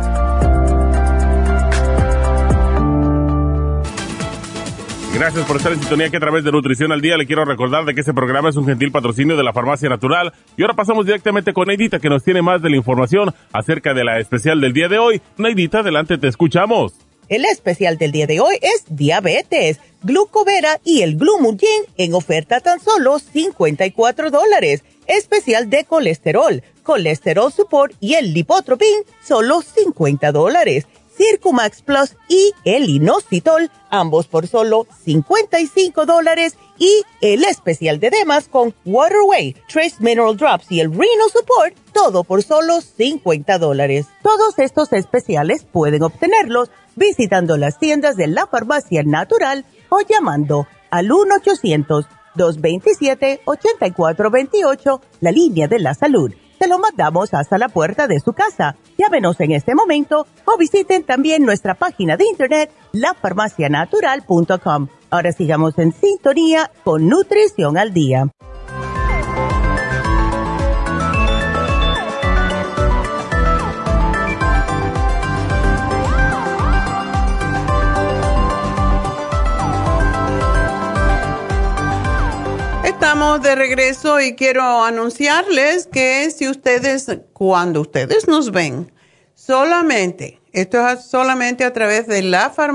Gracias por estar en sintonía, que a través de Nutrición al Día le quiero recordar de que este programa es un gentil patrocinio de la Farmacia Natural. Y ahora pasamos directamente con Neidita, que nos tiene más de la información acerca de la especial del día de hoy. Neidita, adelante, te escuchamos. El especial del día de hoy es diabetes, glucovera y el Glumulgin en oferta tan solo $54. Especial de colesterol, colesterol support y el lipotropin, solo $50. Circumax Plus y el Inositol, ambos por solo $55, y el especial de Demas con Waterway, Trace Mineral Drops y el Renal Support, todo por solo $50. Todos estos especiales pueden obtenerlos visitando las tiendas de la Farmacia Natural o llamando al 1-800-227-8428, la línea de la salud. Se lo mandamos hasta la puerta de su casa. Llámenos en este momento o visiten también nuestra página de internet, lafarmacianatural.com. Ahora sigamos en sintonía con Nutrición al Día. Estamos de regreso y quiero anunciarles que cuando ustedes nos ven, esto es solamente a través de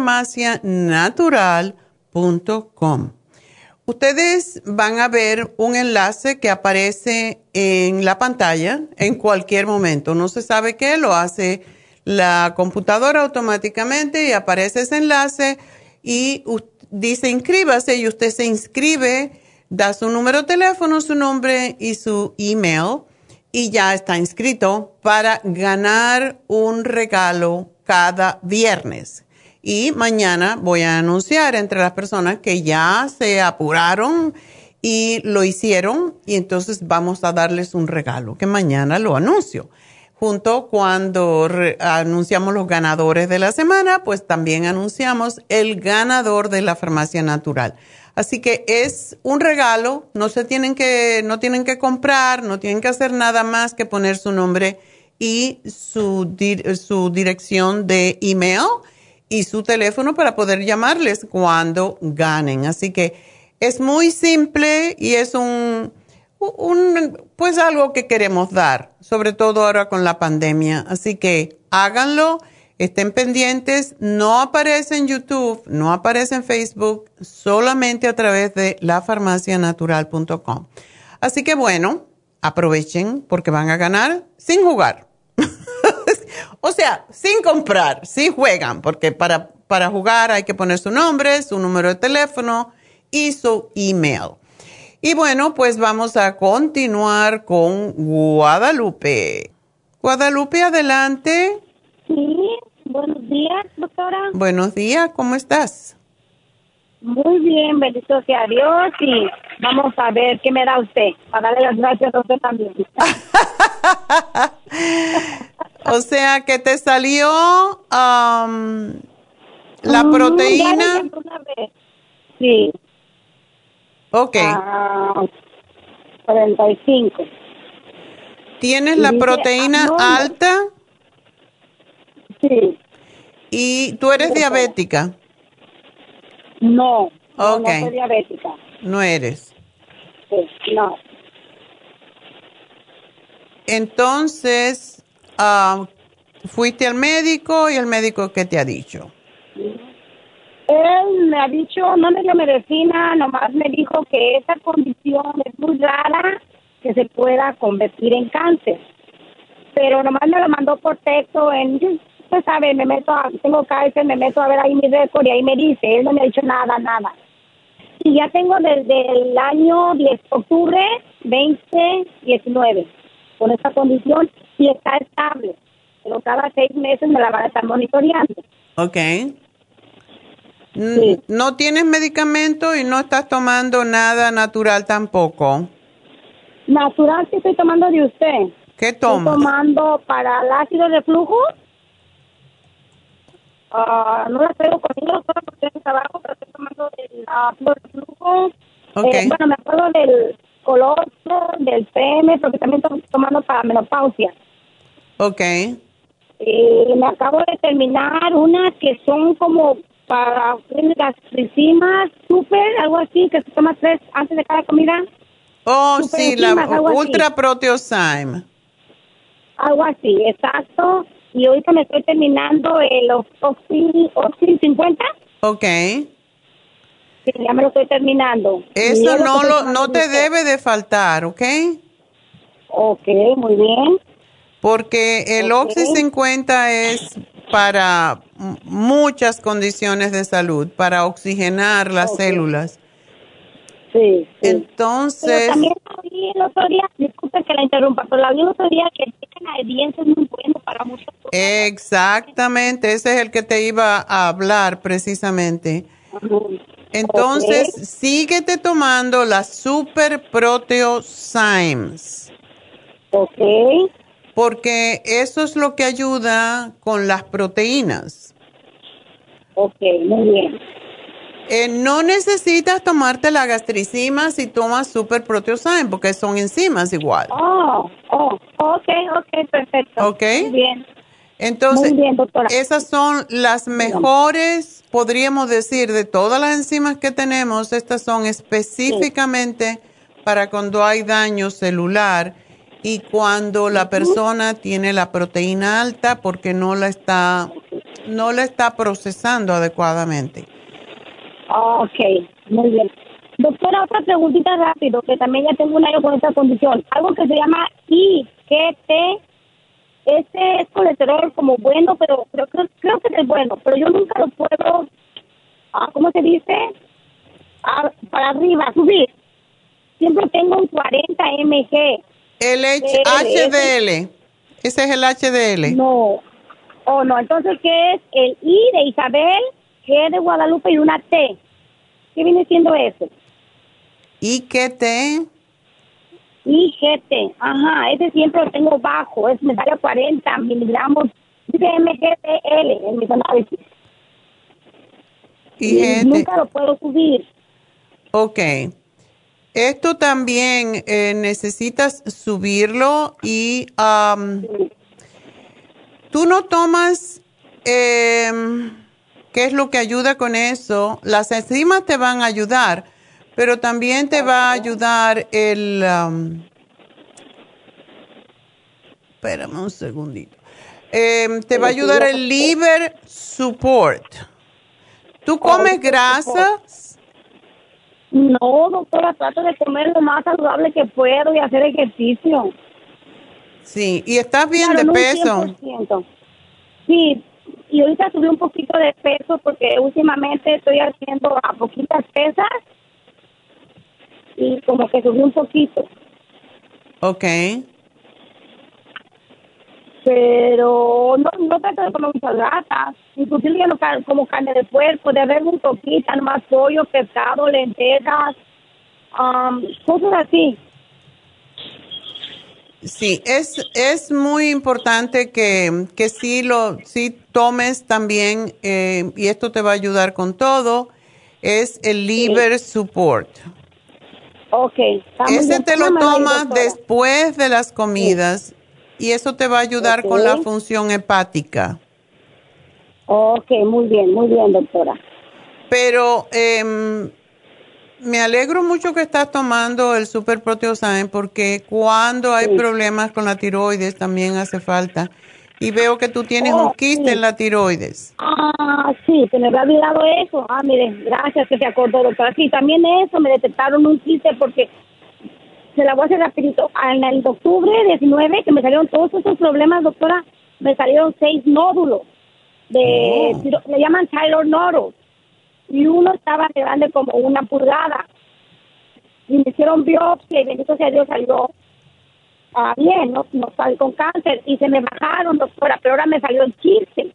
lafarmacianatural.com. Ustedes van a ver un enlace que aparece en la pantalla en cualquier momento. No se sabe qué, lo hace la computadora automáticamente y aparece ese enlace y dice inscríbase y usted se inscribe. Da su número de teléfono, su nombre y su email y ya está inscrito para ganar un regalo cada viernes. Y mañana voy a anunciar entre las personas que ya se apuraron y lo hicieron y entonces vamos a darles un regalo que mañana lo anuncio. Junto cuando anunciamos los ganadores de la semana, pues también anunciamos el ganador de la Farmacia Natural. Así que es un regalo, no tienen que comprar, no tienen que hacer nada más que poner su nombre y su dirección de email y su teléfono para poder llamarles cuando ganen. Así que es muy simple y es pues algo que queremos dar, sobre todo ahora con la pandemia. Así que háganlo. Estén pendientes, no aparece en YouTube, no aparece en Facebook, solamente a través de lafarmacianatural.com. Así que bueno, aprovechen porque van a ganar sin jugar. O sea, sin comprar, sí juegan, porque para jugar hay que poner su nombre, su número de teléfono y su email. Y bueno, pues vamos a continuar con Guadalupe. Guadalupe, adelante. Sí. Buenos días, doctora. Buenos días, ¿cómo estás? Muy bien, bendito sea Dios y vamos a ver qué me da usted, para darle las gracias a usted también. O sea, que te salió la proteína. Una vez. Sí. Ok. 45. ¿Tienes la proteína alta? Sí. ¿Y tú eres diabética? No, okay. No soy diabética. No eres. Sí, no. Entonces, fuiste al médico y el médico, ¿qué te ha dicho? Él me ha dicho, no me dio medicina, nomás me dijo que esa condición es muy rara que se pueda convertir en cáncer. Pero nomás me lo mandó por texto usted sabe, tengo cáncer, me meto a ver ahí mi récord y ahí me dice, él no me ha dicho nada. Y ya tengo desde el año octubre 2019 con esta condición y está estable. Pero cada 6 meses me la van a estar monitoreando. Ok. Sí. ¿No tienes medicamento y no estás tomando nada natural tampoco? Natural que estoy tomando de usted. ¿Qué tomas? Estoy tomando para el ácido de flujo. No la traigo conmigo solo porque es trabajo, pero estoy tomando el ácido de flujo. Okay. Bueno, me acuerdo del colostro, del PM, porque también estoy tomando para menopausia. Ok. Me acabo de terminar unas que son como para gastricimas, super, algo así, que se toma 3 antes de cada comida. Oh, Super sí, enzimas, la Ultra Proteosyme. Algo así, exacto. Y ahorita me estoy terminando el Oxy 50. Ok. Sí, ya me lo estoy terminando. Eso no te debe de faltar, ¿ok? Ok, muy bien. Porque el Oxy 50 es para muchas condiciones de salud para oxigenar las células. Sí, sí. Entonces... Pero también oí el otro día, disculpe que la interrumpa, pero la vi el otro día que el té canadiense es muy bueno para muchas cosas. Exactamente, ese es el que te iba a hablar precisamente. Entonces, síguete tomando la Super Proteo Symes. Ok. Porque eso es lo que ayuda con las proteínas. Ok, muy bien. No necesitas tomarte la gastricima si tomas Super Proteo Symes, porque son enzimas igual. Ok, perfecto. Ok. Muy bien. Entonces, muy bien, doctora. Esas son las mejores, podríamos decir, de todas las enzimas que tenemos, estas son específicamente para cuando hay daño celular y cuando la persona tiene la proteína alta porque no la está procesando adecuadamente. Ok, muy bien. Doctora, otra preguntita rápido, que también ya tengo un año con esta condición. Algo que se llama IGT. Este es colesterol como bueno, pero creo que es bueno, pero yo nunca lo puedo, ¿cómo se dice? Para arriba, subir. Siempre tengo un 40 mg. El HDL, ese es el HDL. No, no, entonces, ¿qué es? El I de Isabel, G de Guadalupe y una T. ¿Qué viene siendo eso? ¿Y qué T? IGT, ese siempre lo tengo bajo, me sale a 40 miligramos de MGTL en mis análisis. Y nunca lo puedo subir. Ok. Esto también necesitas subirlo y tú no tomas, ¿qué es lo que ayuda con eso? Las enzimas te van a ayudar, pero también te va a ayudar espérame un segundito. Te va a ayudar el liver support. ¿Tú comes grasas? No, doctora, trato de comer lo más saludable que puedo y hacer ejercicio. Sí, ¿y estás bien de peso? 100%. Sí, y ahorita subí un poquito de peso porque últimamente estoy haciendo a poquitas pesas. Y como que subí un poquito. Ok. Pero no trato de comer muchas grasas. Inclusive ya no como carne de puerco, de haber un poquito, más pollo, pescado, lentejas, cosas así. Sí, es muy importante que sí tomes también, y esto te va a ayudar con todo, es el liver support. Ok. Ese te lo tomas después de las comidas y eso te va a ayudar con la función hepática. Ok, muy bien, doctora. Pero me alegro mucho que estás tomando el Super Proteosyme porque cuando hay problemas con la tiroides también hace falta. Y veo que tú tienes un quiste en la tiroides. Sí, se me había olvidado eso. Mire, gracias que se acordó, doctora. Sí, también eso, me detectaron un quiste porque se la voy a hacer rapidito. En el octubre 19, que me salieron todos esos problemas, doctora, me salieron 6 nódulos. Le llaman Taylor nodules. Y uno estaba de grande como 1 pulgada. Y me hicieron biopsia y bendito sea Dios salió bien, no salí con cáncer. Y se me bajaron, doctora, pero ahora me salió el quiste.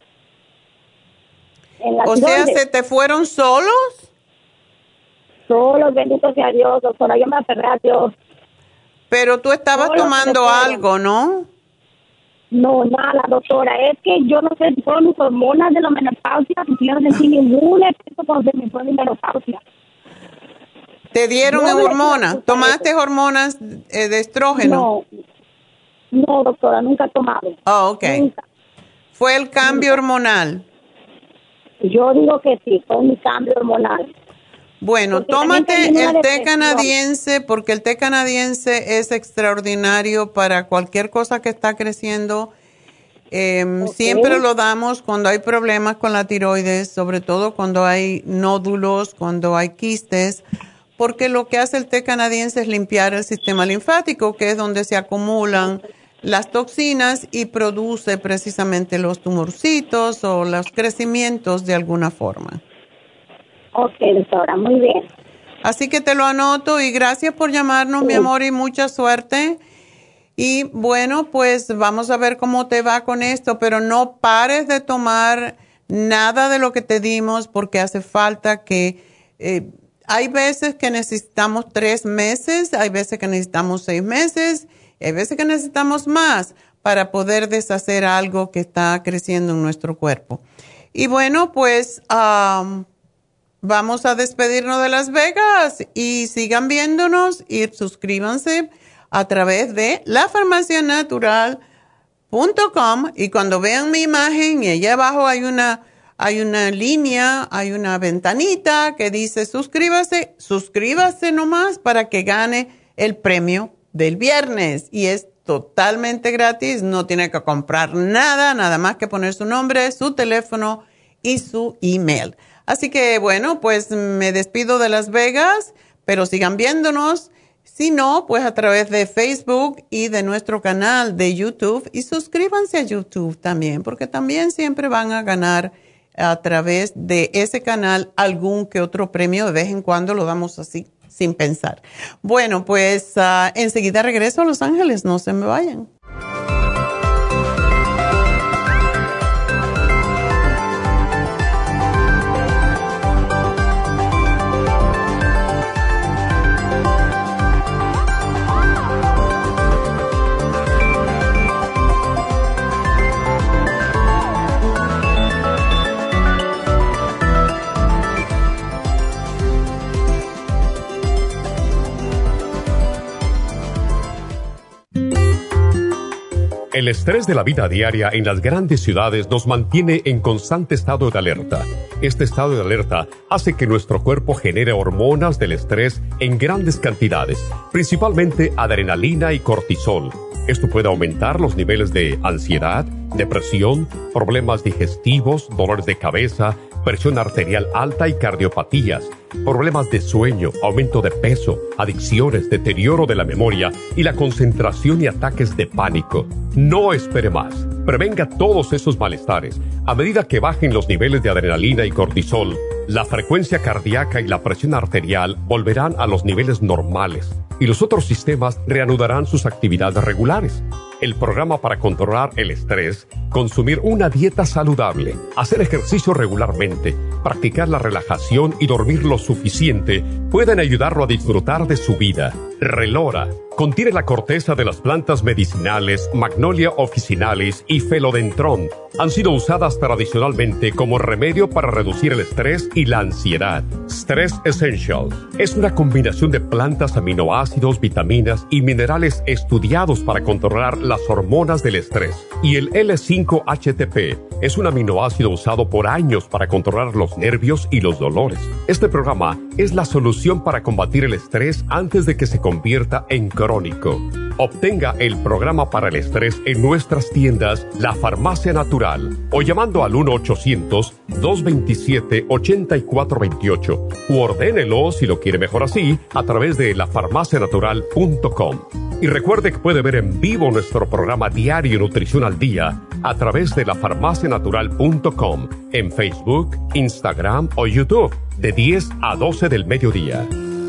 O sea, ¿se te fueron solos? Solos, bendito sea Dios, doctora, yo me aferré a Dios. Pero tú estabas tomando algo, ¿no? No, nada, doctora, es que yo no sé, fueron mis hormonas de la menopausia, porque yo no sentí ningún efecto cuando se me fue mi menopausia. ¿Te dieron hormonas? ¿Tomaste hormonas de estrógeno? No, doctora, nunca he tomado. Ok. Nunca. ¿Fue el cambio hormonal? Yo digo que sí, fue mi cambio hormonal. Bueno, porque tómate el té canadiense, porque el té canadiense es extraordinario para cualquier cosa que está creciendo. Siempre lo damos cuando hay problemas con la tiroides, sobre todo cuando hay nódulos, cuando hay quistes, porque lo que hace el té canadiense es limpiar el sistema linfático, que es donde se acumulan las toxinas y produce precisamente los tumorcitos o los crecimientos de alguna forma. Ok, doctora, muy bien. Así que te lo anoto y gracias por llamarnos, mi amor, y mucha suerte. Y bueno, pues vamos a ver cómo te va con esto, pero no pares de tomar nada de lo que te dimos porque hace falta que... hay veces que necesitamos 3 meses, hay veces que necesitamos 6 meses, hay veces que necesitamos más para poder deshacer algo que está creciendo en nuestro cuerpo. Y bueno, pues vamos a despedirnos de Las Vegas y sigan viéndonos y suscríbanse a través de lafarmacianatural.com y cuando vean mi imagen y allá abajo hay una línea, hay una ventanita que dice suscríbase nomás para que gane el premio del viernes y es totalmente gratis, no tiene que comprar nada más que poner su nombre, su teléfono y su email. Así que bueno, pues me despido de Las Vegas, pero sigan viéndonos, si no, pues a través de Facebook y de nuestro canal de YouTube y suscríbanse a YouTube también, porque también siempre van a ganar a través de ese canal algún que otro premio, de vez en cuando lo damos así, sin pensar. Bueno, pues enseguida regreso a Los Ángeles, no se me vayan. El estrés de la vida diaria en las grandes ciudades nos mantiene en constante estado de alerta. Este estado de alerta hace que nuestro cuerpo genere hormonas del estrés en grandes cantidades, principalmente adrenalina y cortisol. Esto puede aumentar los niveles de ansiedad, depresión, problemas digestivos, dolores de cabeza, presión arterial alta y cardiopatías, problemas de sueño, aumento de peso, adicciones, deterioro de la memoria y la concentración y ataques de pánico. No espere más. Prevenga todos esos malestares. A medida que bajen los niveles de adrenalina y cortisol, la frecuencia cardíaca y la presión arterial volverán a los niveles normales y los otros sistemas reanudarán sus actividades regulares. El programa para controlar el estrés, consumir una dieta saludable, hacer ejercicio regularmente, practicar la relajación y dormir lo suficiente pueden ayudarlo a disfrutar de su vida. Relora contiene la corteza de las plantas medicinales Magnolia officinalis y Philodendron. Han sido usadas tradicionalmente como remedio para reducir el estrés y la ansiedad. Stress Essential es una combinación de plantas, aminoácidos, vitaminas y minerales estudiados para controlar las hormonas del estrés. Y el L5-HTP es un aminoácido usado por años para controlar los nervios y los dolores. Este programa es la solución para combatir el estrés antes de que se convierta en crónico. Obtenga el programa para el estrés en nuestras tiendas La Farmacia Natural o llamando al 1-800-227-8428 o ordénelo si lo quiere mejor así a través de lafarmacianatural.com. Y recuerde que puede ver en vivo nuestro programa diario Nutrición al Día a través de lafarmacianatural.com en Facebook, Instagram o YouTube de 10 a 12 del mediodía.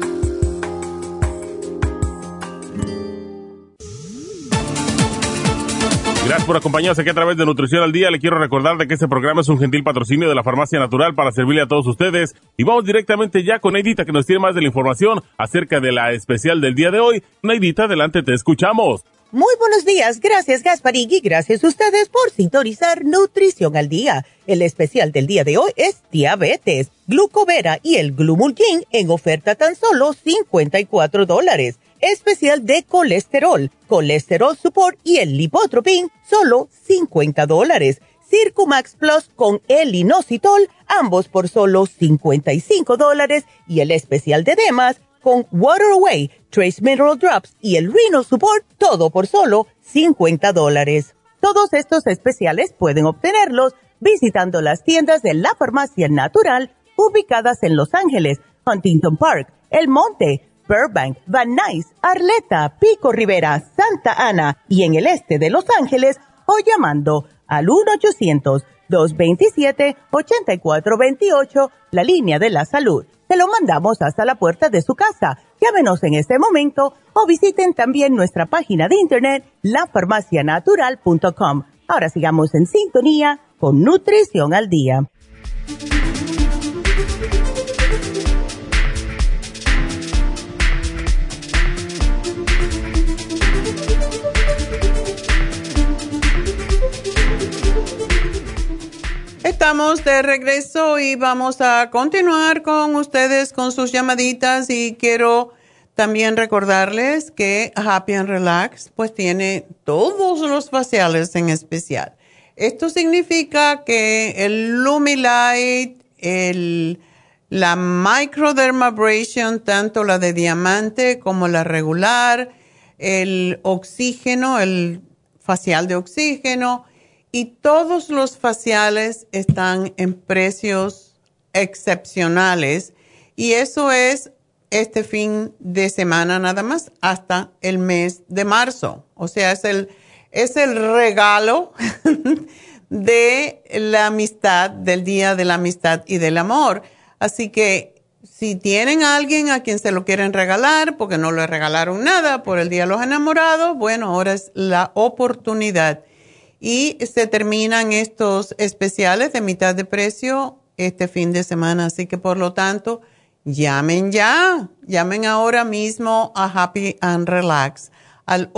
Gracias por acompañarnos aquí a través de Nutrición al Día. Le quiero recordar de que este programa es un gentil patrocinio de la Farmacia Natural para servirle a todos ustedes. Y vamos directamente ya con Neidita, que nos tiene más de la información acerca de la especial del día de hoy. Neidita, adelante, te escuchamos. Muy buenos días, gracias Gasparín y gracias a ustedes por sintonizar Nutrición al Día. El especial del día de hoy es diabetes, glucovera y el Glumulgin en oferta tan solo $54. Especial de colesterol, colesterol support y el lipotropin, solo $50. Circumax Plus con el inositol, ambos por solo $55. Y el especial de edemas con Water Away, Trace Mineral Drops y el Renal Support, todo por solo $50. Todos estos especiales pueden obtenerlos visitando las tiendas de la Farmacia Natural ubicadas en Los Ángeles, Huntington Park, El Monte, Burbank, Van Nuys, Arleta, Pico Rivera, Santa Ana y en el este de Los Ángeles o llamando al 1-800-227-8428, la línea de la salud. Se lo mandamos hasta la puerta de su casa. Llámenos en este momento o visiten también nuestra página de internet, lafarmacianatural.com. Ahora sigamos en sintonía con Nutrición al Día. Estamos de regreso y vamos a continuar con ustedes con sus llamaditas y quiero también recordarles que Happy and Relax pues tiene todos los faciales en especial. Esto significa que el Lumilight, la Microdermabrasion, tanto la de diamante como la regular, el oxígeno, el facial de oxígeno, y todos los faciales están en precios excepcionales y eso es este fin de semana nada más hasta el mes de marzo. O sea, es el regalo de la amistad, del Día de la Amistad y del Amor. Así que si tienen a alguien a quien se lo quieren regalar porque no le regalaron nada por el Día de los Enamorados, bueno, ahora es la oportunidad. Y se terminan estos especiales de mitad de precio este fin de semana. Así que, por lo tanto, llamen ya. Llamen ahora mismo a Happy and Relax al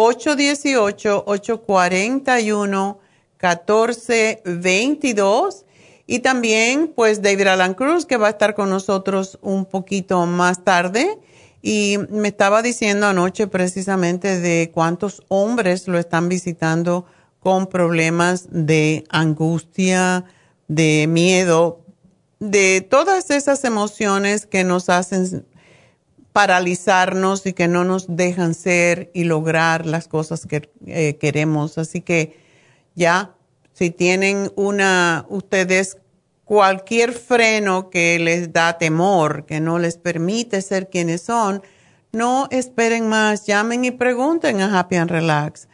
818-841-1422. Y también, pues, David Alan Cruz, que va a estar con nosotros un poquito más tarde. Y me estaba diciendo anoche precisamente de cuántos hombres lo están visitando con problemas de angustia, de miedo, de todas esas emociones que nos hacen paralizarnos y que no nos dejan ser y lograr las cosas que queremos. Así que ya, si tienen ustedes cualquier freno que les da temor, que no les permite ser quienes son, no esperen más, llamen y pregunten a Happy and Relax.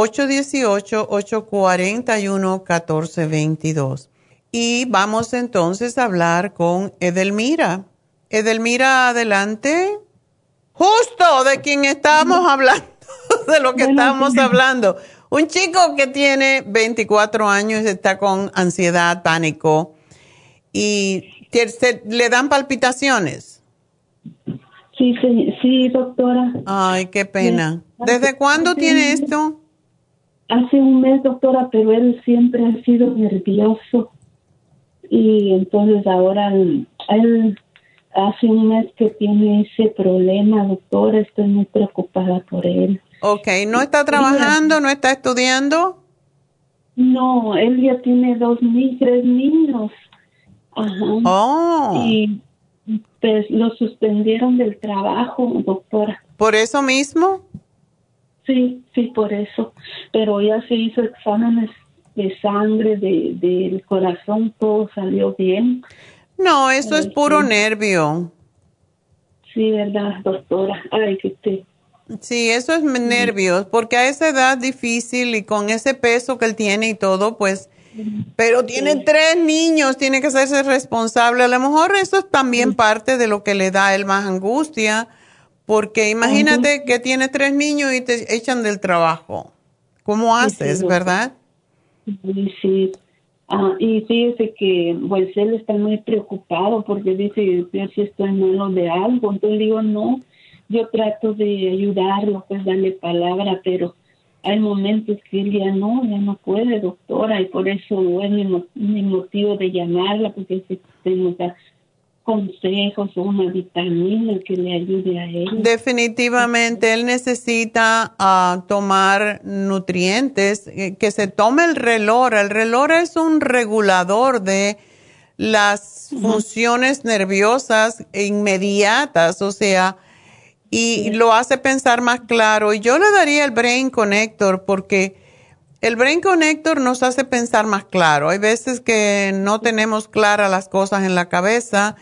818-841-1422. Y vamos entonces a hablar con Edelmira. Edelmira, adelante. Justo de quien estábamos hablando, de lo que estábamos hablando. Un chico que tiene 24 años está con ansiedad, pánico y le dan palpitaciones. Sí, doctora. Ay, qué pena. ¿Desde cuándo tiene esto? Hace un mes, doctora, pero él siempre ha sido nervioso. Y entonces ahora él hace un mes que tiene ese problema, doctora. Estoy muy preocupada por él. Ok, ¿no está trabajando, no está estudiando? No, él ya tiene 3 niños. Ajá. Oh. Y pues lo suspendieron del trabajo, doctora. ¿Por eso mismo? Sí, por eso. Pero ya se hizo exámenes de sangre, del corazón, todo salió bien. No, eso es puro nervio. Sí, ¿verdad, doctora? Ay, que Sí, eso es nervios, porque a esa edad difícil y con ese peso que él tiene y todo, pues, pero tiene 3 niños, tiene que hacerse responsable. A lo mejor eso es también parte de lo que le da a él más angustia, porque imagínate que tiene 3 niños y te echan del trabajo. ¿Cómo haces, verdad? Sí. Y fíjese que pues él está muy preocupado porque dice, yo sí estoy malo de algo. Entonces digo, no, yo trato de ayudarlo, pues darle palabra, pero hay momentos que él ya no puede, doctora, y por eso es mi motivo de llamarla, porque si tenemos consejos o una vitamina que le ayude a él. Definitivamente, él necesita tomar nutrientes, que se tome el reloj. El reloj es un regulador de las funciones nerviosas inmediatas, o sea, y lo hace pensar más claro. Y yo le daría el Brain Connector porque el Brain Connector nos hace pensar más claro. Hay veces que no tenemos claras las cosas en la cabeza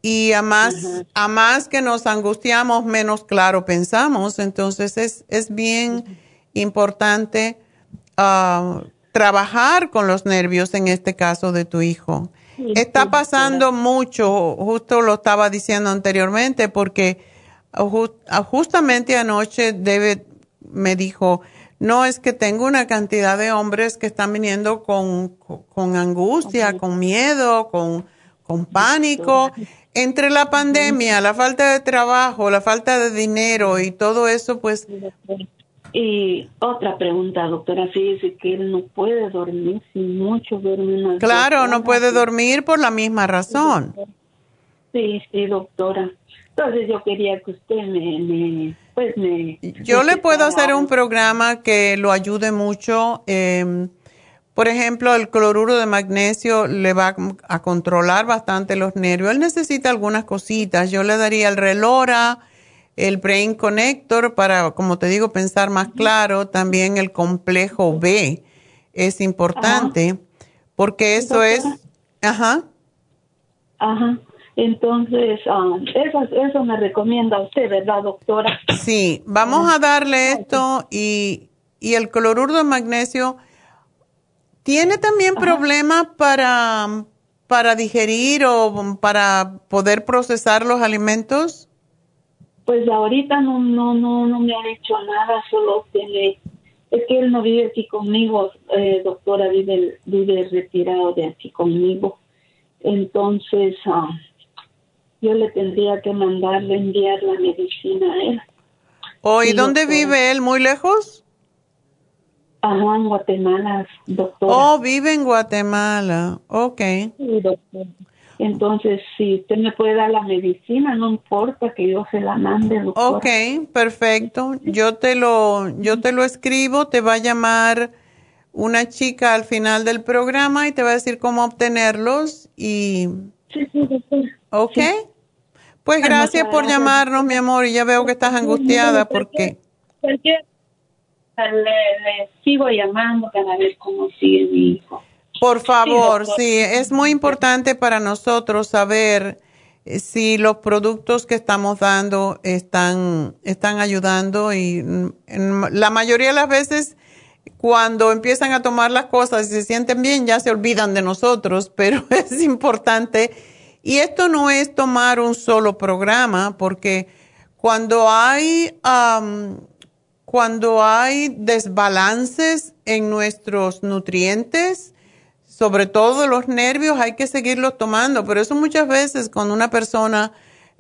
Y a más que nos angustiamos, menos claro pensamos. Entonces es bien importante trabajar con los nervios en este caso de tu hijo. Está pasando mucho, justo lo estaba diciendo anteriormente, porque justamente anoche David me dijo, no, es que tengo una cantidad de hombres que están viniendo con angustia, con miedo, con pánico. Entre la pandemia, la falta de trabajo, la falta de dinero y todo eso, pues... Y otra pregunta, doctora, fíjese que él no puede dormir sin mucho dormir. Claro, no puede dormir por la misma razón. Sí, doctora. Entonces yo quería que usted me Yo le puedo hacer un programa que lo ayude mucho. Por ejemplo, el cloruro de magnesio le va a controlar bastante los nervios. Él necesita algunas cositas. Yo le daría el Relora, el Brain Connector para, como te digo, pensar más claro. También el complejo B es importante porque eso es... Ajá. Entonces, eso me recomienda usted, ¿verdad, doctora? Sí, vamos a darle esto y el cloruro de magnesio... ¿Tiene también problemas para digerir o para poder procesar los alimentos? Pues ahorita no me ha dicho nada, solo es que él no vive aquí conmigo, doctora, vive retirado de aquí conmigo. Entonces, yo le tendría que enviar la medicina a él. ¿Y dónde vive él? ¿Muy lejos? Ajá, en Guatemala, doctora. Vive en Guatemala. Ok. Sí, doctora. Entonces, si usted me puede dar la medicina, no importa que yo se la mande, doctora. Ok, perfecto. Yo te lo escribo, te va a llamar una chica al final del programa y te va a decir cómo obtenerlos y... Sí, doctora. Ok. Sí. Pues gracias por llamarnos, mi amor, y ya veo que estás angustiada porque... Le sigo llamando para ver cómo sigue mi hijo. Por favor, sí, es muy importante para nosotros saber si los productos que estamos dando están ayudando y la mayoría de las veces cuando empiezan a tomar las cosas y se sienten bien ya se olvidan de nosotros, pero es importante. Y esto no es tomar un solo programa porque cuando hay desbalances en nuestros nutrientes, sobre todo los nervios, hay que seguirlos tomando. Pero eso muchas veces cuando una persona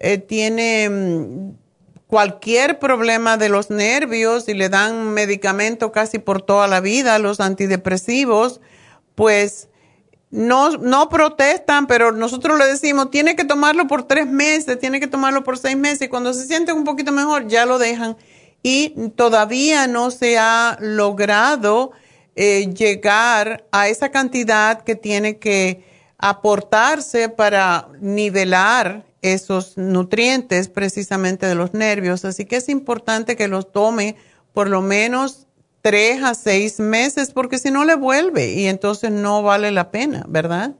tiene cualquier problema de los nervios y le dan medicamento casi por toda la vida, los antidepresivos, pues no protestan, pero nosotros le decimos, tiene que tomarlo por 3 meses, tiene que tomarlo por 6 meses, y cuando se sienten un poquito mejor ya lo dejan. Y todavía no se ha logrado llegar a esa cantidad que tiene que aportarse para nivelar esos nutrientes precisamente de los nervios. Así que es importante que los tome por lo menos 3 a 6 meses porque si no le vuelve y entonces no vale la pena, ¿verdad?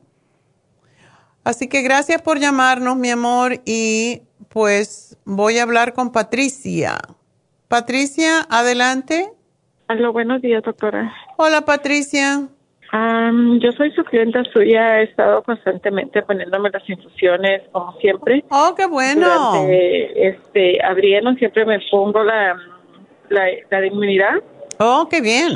Así que gracias por llamarnos, mi amor, y pues voy a hablar con Patricia. Patricia, adelante. Hola, buenos días, doctora. Hola, Patricia. Yo soy su clienta suya, he estado constantemente poniéndome las infusiones, como siempre. ¡Oh, qué bueno! Durante abril siempre me pongo la de inmunidad. ¡Oh, qué bien!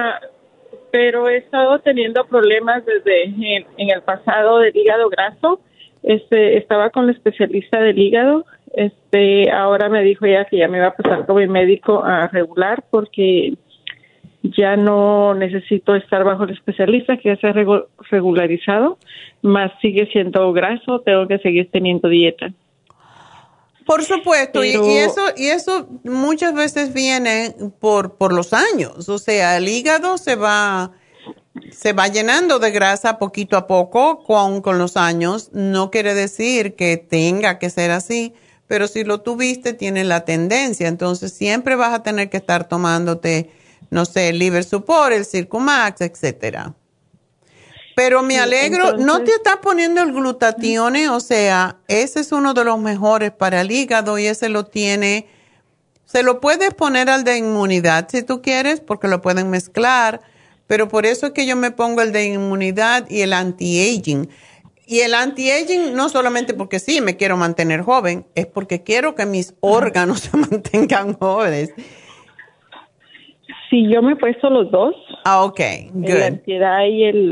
Pero he estado teniendo problemas desde en el pasado del hígado graso. Estaba con el especialista del hígado. Ahora me dijo ya que ya me iba a pasar con mi médico a regular porque ya no necesito estar bajo el especialista, que ya se ha regularizado, más sigue siendo graso, tengo que seguir teniendo dieta. Por supuesto, pero, y eso muchas veces viene por los años, o sea, el hígado se va llenando de grasa poquito a poco con los años, no quiere decir que tenga que ser así, pero si lo tuviste, tiene la tendencia. Entonces, siempre vas a tener que estar tomándote, no sé, el Liver Support, el Circumax, etcétera. Pero me alegro, entonces, ¿no te estás poniendo el glutatión? O sea, ese es uno de los mejores para el hígado y ese lo tiene, se lo puedes poner al de inmunidad si tú quieres, porque lo pueden mezclar, pero por eso es que yo me pongo el de inmunidad y el anti-aging. Y el anti-aging no solamente porque sí, me quiero mantener joven, es porque quiero que mis órganos se mantengan jóvenes. Sí, yo me he puesto los dos. Ah, ok, good. La ansiedad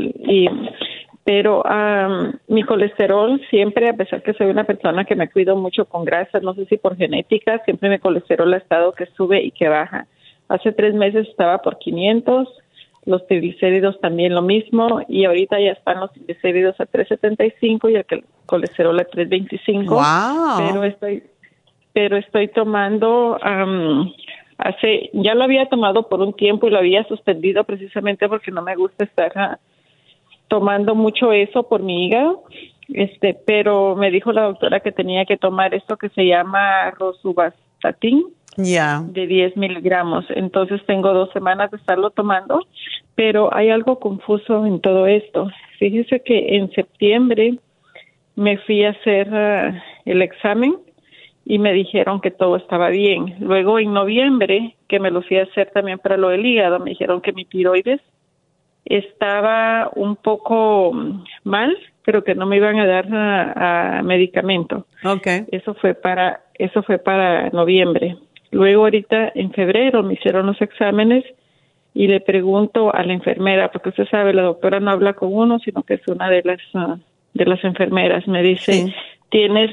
pero mi colesterol siempre, a pesar que soy una persona que me cuido mucho con grasas, no sé si por genética, siempre mi colesterol ha estado que sube y que baja. Hace 3 meses estaba por 500, los triglicéridos también lo mismo, y ahorita ya están los triglicéridos a 375 y el colesterol a 325. Wow. Pero estoy tomando... ya lo había tomado por un tiempo y lo había suspendido precisamente porque no me gusta estar tomando mucho eso por mi hígado, pero me dijo la doctora que tenía que tomar esto que se llama rosuvastatin, de 10 miligramos. Entonces tengo 2 semanas de estarlo tomando, pero hay algo confuso en todo esto. Fíjese que en septiembre me fui a hacer el examen y me dijeron que todo estaba bien. Luego en noviembre, que me lo fui a hacer también para lo del hígado, me dijeron que mi tiroides estaba un poco mal, pero que no me iban a dar a medicamento. Okay. Eso fue para noviembre. Luego ahorita en febrero me hicieron los exámenes y le pregunto a la enfermera, porque usted sabe, la doctora no habla con uno, sino que es una de las enfermeras. Me dice, sí, tienes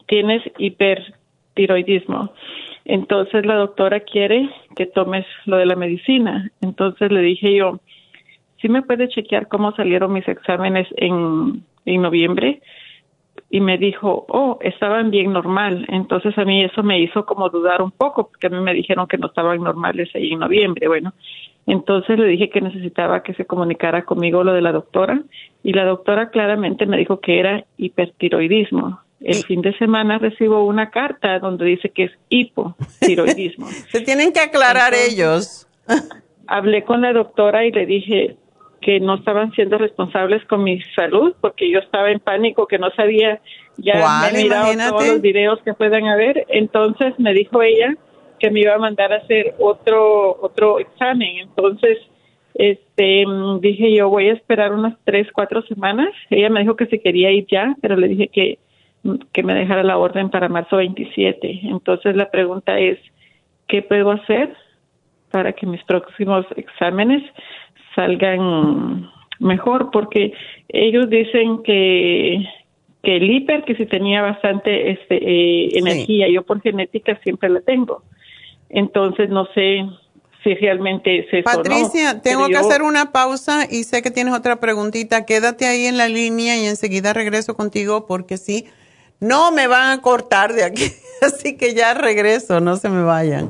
hipertiroidismo. Entonces la doctora quiere que tomes lo de la medicina. Entonces le dije yo, ¿sí me puede chequear cómo salieron mis exámenes en noviembre? Y me dijo, estaban bien normal. Entonces a mí eso me hizo como dudar un poco, porque a mí me dijeron que no estaban normales ahí en noviembre. Bueno, entonces le dije que necesitaba que se comunicara conmigo lo de la doctora, y la doctora claramente me dijo que era hipertiroidismo. El fin de semana recibo una carta donde dice que es hipotiroidismo. Se tienen que aclarar ellos. Hablé con la doctora y le dije que no estaban siendo responsables con mi salud, porque yo estaba en pánico, que no sabía, me he mirado todos los videos que puedan haber. Entonces me dijo ella que me iba a mandar a hacer otro examen. Entonces dije yo, voy a esperar unas 3-4 semanas. Ella me dijo que se quería ir ya, pero le dije que me dejara la orden para marzo 27. Entonces la pregunta es, ¿qué puedo hacer para que mis próximos exámenes salgan mejor? Porque ellos dicen que el hiper, que si tenía bastante energía, yo por genética siempre la tengo. Entonces no sé si realmente es eso. Patricia, no, tengo que hacer una pausa y sé que tienes otra preguntita. Quédate ahí en la línea y enseguida regreso contigo, porque sí, no me van a cortar de aquí. Así que ya regreso, no se me vayan.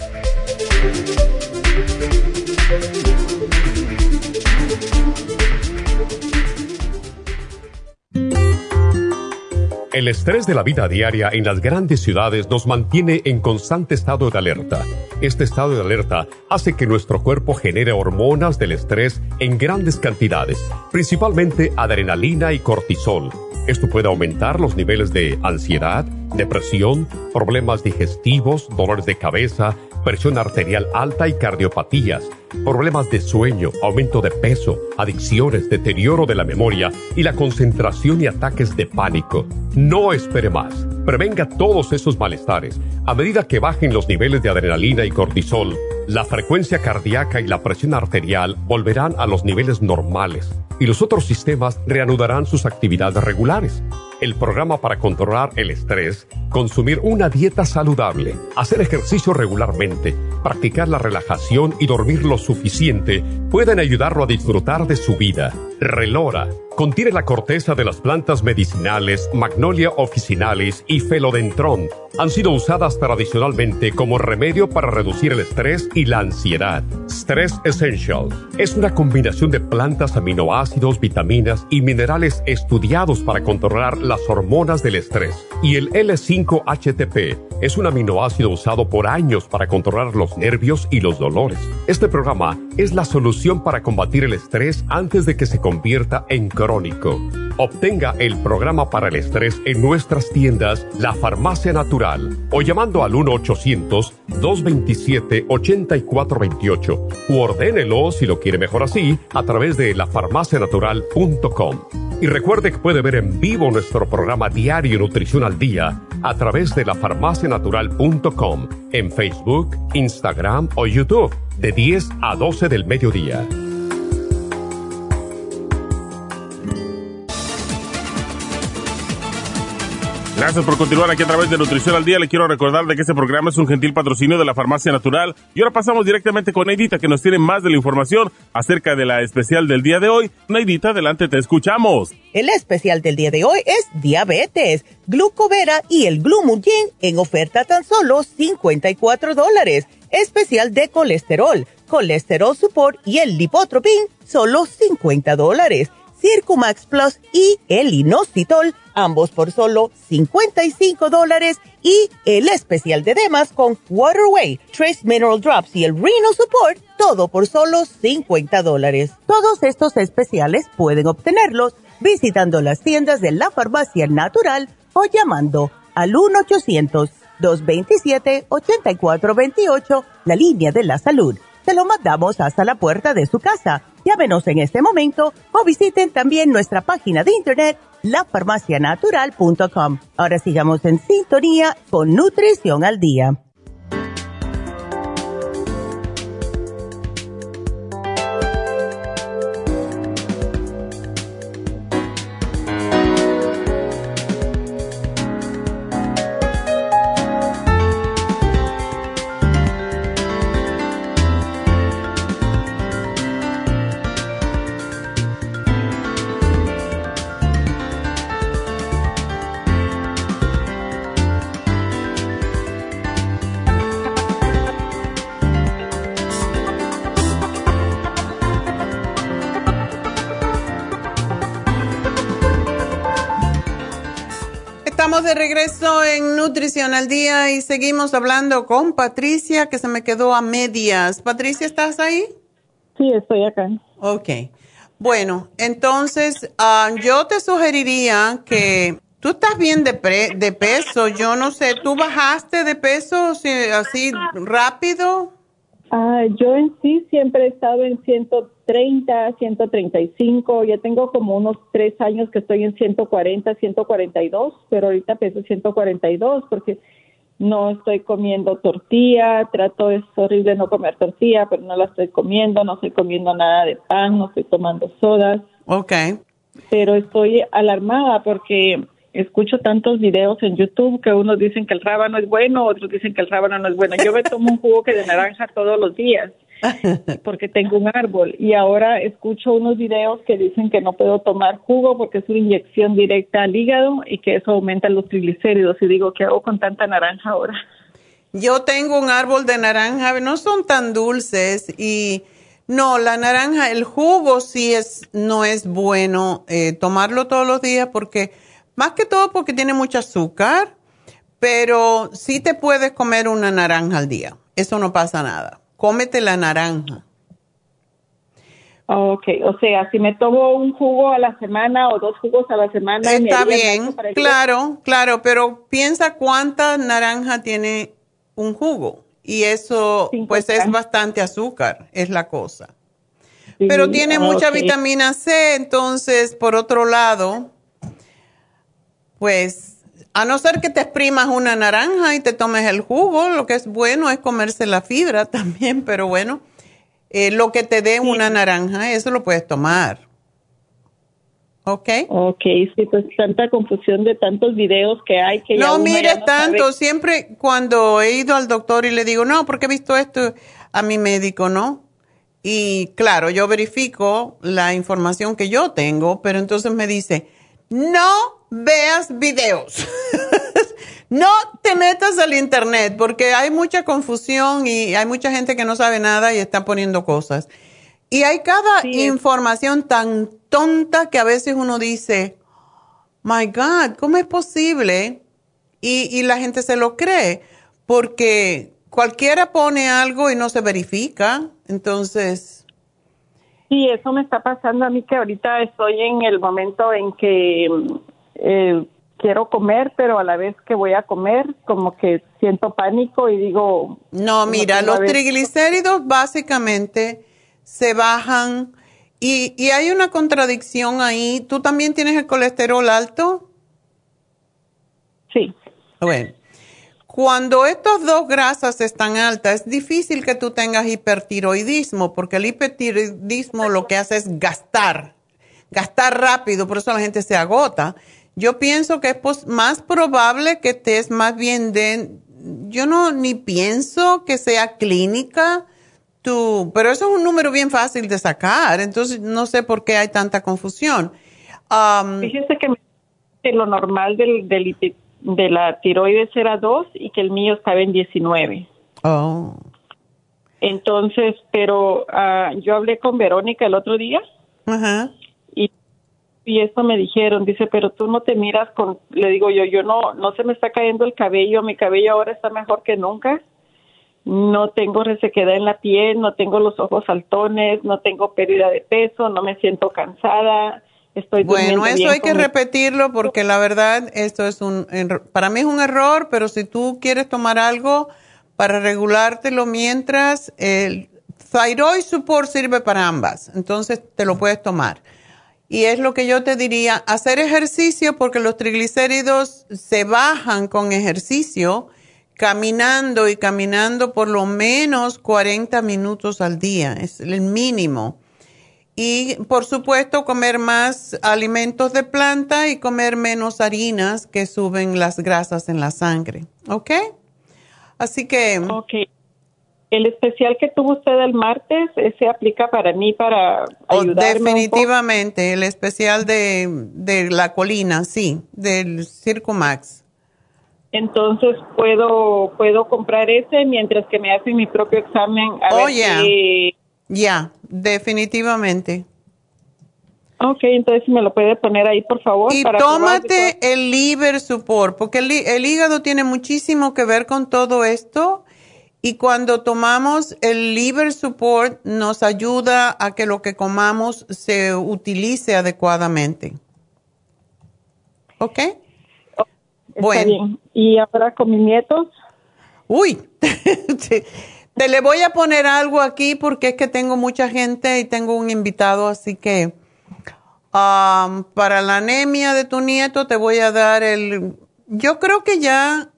El estrés de la vida diaria en las grandes ciudades nos mantiene en constante estado de alerta. Este estado de alerta hace que nuestro cuerpo genere hormonas del estrés en grandes cantidades, principalmente adrenalina y cortisol. Esto puede aumentar los niveles de ansiedad, depresión, problemas digestivos, dolores de cabeza, presión arterial alta y cardiopatías, problemas de sueño, aumento de peso, adicciones, deterioro de la memoria y la concentración y ataques de pánico. No espere más. Prevenga todos esos malestares. A medida que bajen los niveles de adrenalina y cortisol, la frecuencia cardíaca y la presión arterial volverán a los niveles normales y los otros sistemas reanudarán sus actividades regulares. El programa para controlar el estrés, consumir una dieta saludable, hacer ejercicio regularmente, practicar la relajación y dormir lo suficiente pueden ayudarlo a disfrutar de su vida. Relora, Contiene la corteza de las plantas medicinales Magnolia officinalis y Philodendron. Han sido usadas tradicionalmente como remedio para reducir el estrés y la ansiedad. Stress Essential es una combinación de plantas, aminoácidos, vitaminas y minerales estudiados para controlar las hormonas del estrés. Y el L5-HTP es un aminoácido usado por años para controlar los nervios y los dolores. Este programa es la solución para combatir el estrés antes de que se convierta en crónico. Obtenga el programa para el estrés en nuestras tiendas La Farmacia Natural o llamando al 1-800-227-8428 u ordénelo si lo quiere mejor así a través de lafarmacianatural.com. Y recuerde que puede ver en vivo nuestro programa diario Nutrición al Día a través de lafarmacianatural.com en Facebook, Instagram o YouTube de 10 a 12 del mediodía. Gracias por continuar aquí a través de Nutrición al Día. Le quiero recordar de que este programa es un gentil patrocinio de la Farmacia Natural. Y ahora pasamos directamente con Neidita, que nos tiene más de la información acerca de la especial del día de hoy. Neidita, adelante, te escuchamos. El especial del día de hoy es diabetes, glucovera y el glumulgin en oferta tan solo $54. Especial de colesterol, colesterol support y el lipotropin, solo $50. Circumax Plus y el inositol, ambos por solo $55. Y el especial de Demas con Waterway, Trace Mineral Drops y el Renal Support, todo por solo $50. Todos estos especiales pueden obtenerlos visitando las tiendas de la Farmacia Natural o llamando al 1-800-227-8428, la línea de la salud. Se lo mandamos hasta la puerta de su casa. Llámenos en este momento o visiten también nuestra página de internet, lafarmacianatural.com. Ahora sigamos en sintonía con Nutrición al Día. Estamos de regreso en Nutrición al Día y seguimos hablando con Patricia, que se me quedó a medias. Patricia, ¿estás ahí? Sí, estoy acá. Ok. Bueno, entonces yo te sugeriría que tú estás bien de peso. Yo no sé, ¿tú bajaste de peso así rápido? Yo en sí siempre he estado en 130, 135. Ya tengo como unos 3 años que estoy en 140, 142, pero ahorita peso 142 porque no estoy comiendo tortilla. Es horrible no comer tortilla, pero no la estoy comiendo. No estoy comiendo nada de pan, no estoy tomando sodas. Okay. Pero estoy alarmada porque escucho tantos videos en YouTube que unos dicen que el rábano es bueno, otros dicen que el rábano no es bueno. Yo me tomo un jugo de naranja todos los días porque tengo un árbol, y ahora escucho unos videos que dicen que no puedo tomar jugo porque es una inyección directa al hígado y que eso aumenta los triglicéridos, y digo, ¿qué hago con tanta naranja ahora? Yo tengo un árbol de naranja, no son tan dulces, y no, la naranja, el jugo sí no es bueno tomarlo todos los días porque, más que todo porque tiene mucho azúcar, pero sí te puedes comer una naranja al día, eso no pasa nada. Cómete la naranja. Okay, o sea, si me tomo un jugo a la semana o 2 jugos a la semana. Está bien, claro, pero piensa cuánta naranja tiene un jugo y eso 50. Pues es bastante azúcar, es la cosa. Sí, pero tiene mucha vitamina C, entonces, por otro lado, pues, a no ser que te exprimas una naranja y te tomes el jugo, lo que es bueno es comerse la fibra también, pero bueno, lo que te dé una naranja, eso lo puedes tomar. ¿Ok? Ok, sí, pues tanta confusión de tantos videos que hay que no mires no tanto, sabe. Siempre cuando he ido al doctor y le digo, no, porque he visto esto a mi médico, ¿no? Y claro, yo verifico la información que yo tengo, pero entonces me dice, no veas videos, no te metas al internet porque hay mucha confusión y hay mucha gente que no sabe nada y está poniendo cosas. Y hay cada información tan tonta que a veces uno dice, my God, ¿cómo es posible? Y la gente se lo cree porque cualquiera pone algo y no se verifica, entonces... Sí, eso me está pasando a mí, que ahorita estoy en el momento en que quiero comer, pero a la vez que voy a comer, como que siento pánico y digo... No, mira, los triglicéridos básicamente se bajan y hay una contradicción ahí. ¿Tú también tienes el colesterol alto? Sí. Bueno. Cuando estas dos grasas están altas, es difícil que tú tengas hipertiroidismo, porque el hipertiroidismo lo que hace es gastar rápido, por eso la gente se agota. Yo pienso que es más probable que estés más bien yo ni pienso que sea clínica, pero eso es un número bien fácil de sacar, entonces no sé por qué hay tanta confusión. Fíjese que lo normal de la tiroides era 2 y que el mío estaba en 19. Oh. Entonces, pero yo hablé con Verónica el otro día. Ajá. Y eso me dijeron, dice, pero tú no te miras le digo yo no se me está cayendo el cabello, mi cabello ahora está mejor que nunca. No tengo resequedad en la piel, no tengo los ojos saltones, no tengo pérdida de peso, no me siento cansada. Bueno, eso hay que repetirlo porque la verdad esto es para mí es un error, pero si tú quieres tomar algo para regulártelo mientras, el Thyroid Support sirve para ambas, entonces te lo puedes tomar. Y es lo que yo te diría, hacer ejercicio porque los triglicéridos se bajan con ejercicio, caminando y caminando por lo menos 40 minutos al día, es el mínimo. Y, por supuesto, comer más alimentos de planta y comer menos harinas que suben las grasas en la sangre. ¿Ok? Así que... Ok. El especial que tuvo usted el martes, ¿ese aplica para mí para ayudarme definitivamente, un poco? El especial de la colina, sí, del Circumax. Entonces, ¿puedo comprar ese mientras que me hacen mi propio examen? Ya, definitivamente. Ok, entonces me lo puede poner ahí, por favor. Y tómate el Liver Support, porque el hígado tiene muchísimo que ver con todo esto. Y cuando tomamos el Liver Support, nos ayuda a que lo que comamos se utilice adecuadamente. ¿Ok? Está bien. ¿Y ahora con mis nietos? Uy, te le voy a poner algo aquí porque es que tengo mucha gente y tengo un invitado, así que para la anemia de tu nieto te voy a dar yo creo que ya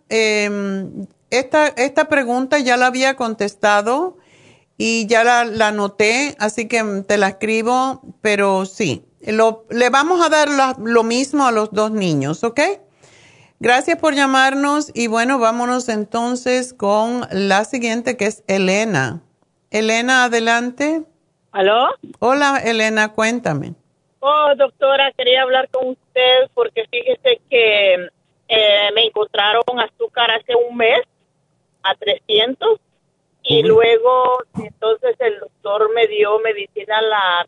esta pregunta ya la había contestado y ya la anoté, así que te la escribo, pero sí, le vamos a dar lo mismo a los dos niños, ¿ok? Gracias por llamarnos y bueno, vámonos entonces con la siguiente que es Elena. Elena, adelante. ¿Aló? Hola, Elena, cuéntame. Oh, doctora, quería hablar con usted porque fíjese que me encontraron azúcar hace un mes a 300 y luego entonces el doctor me dio medicina, la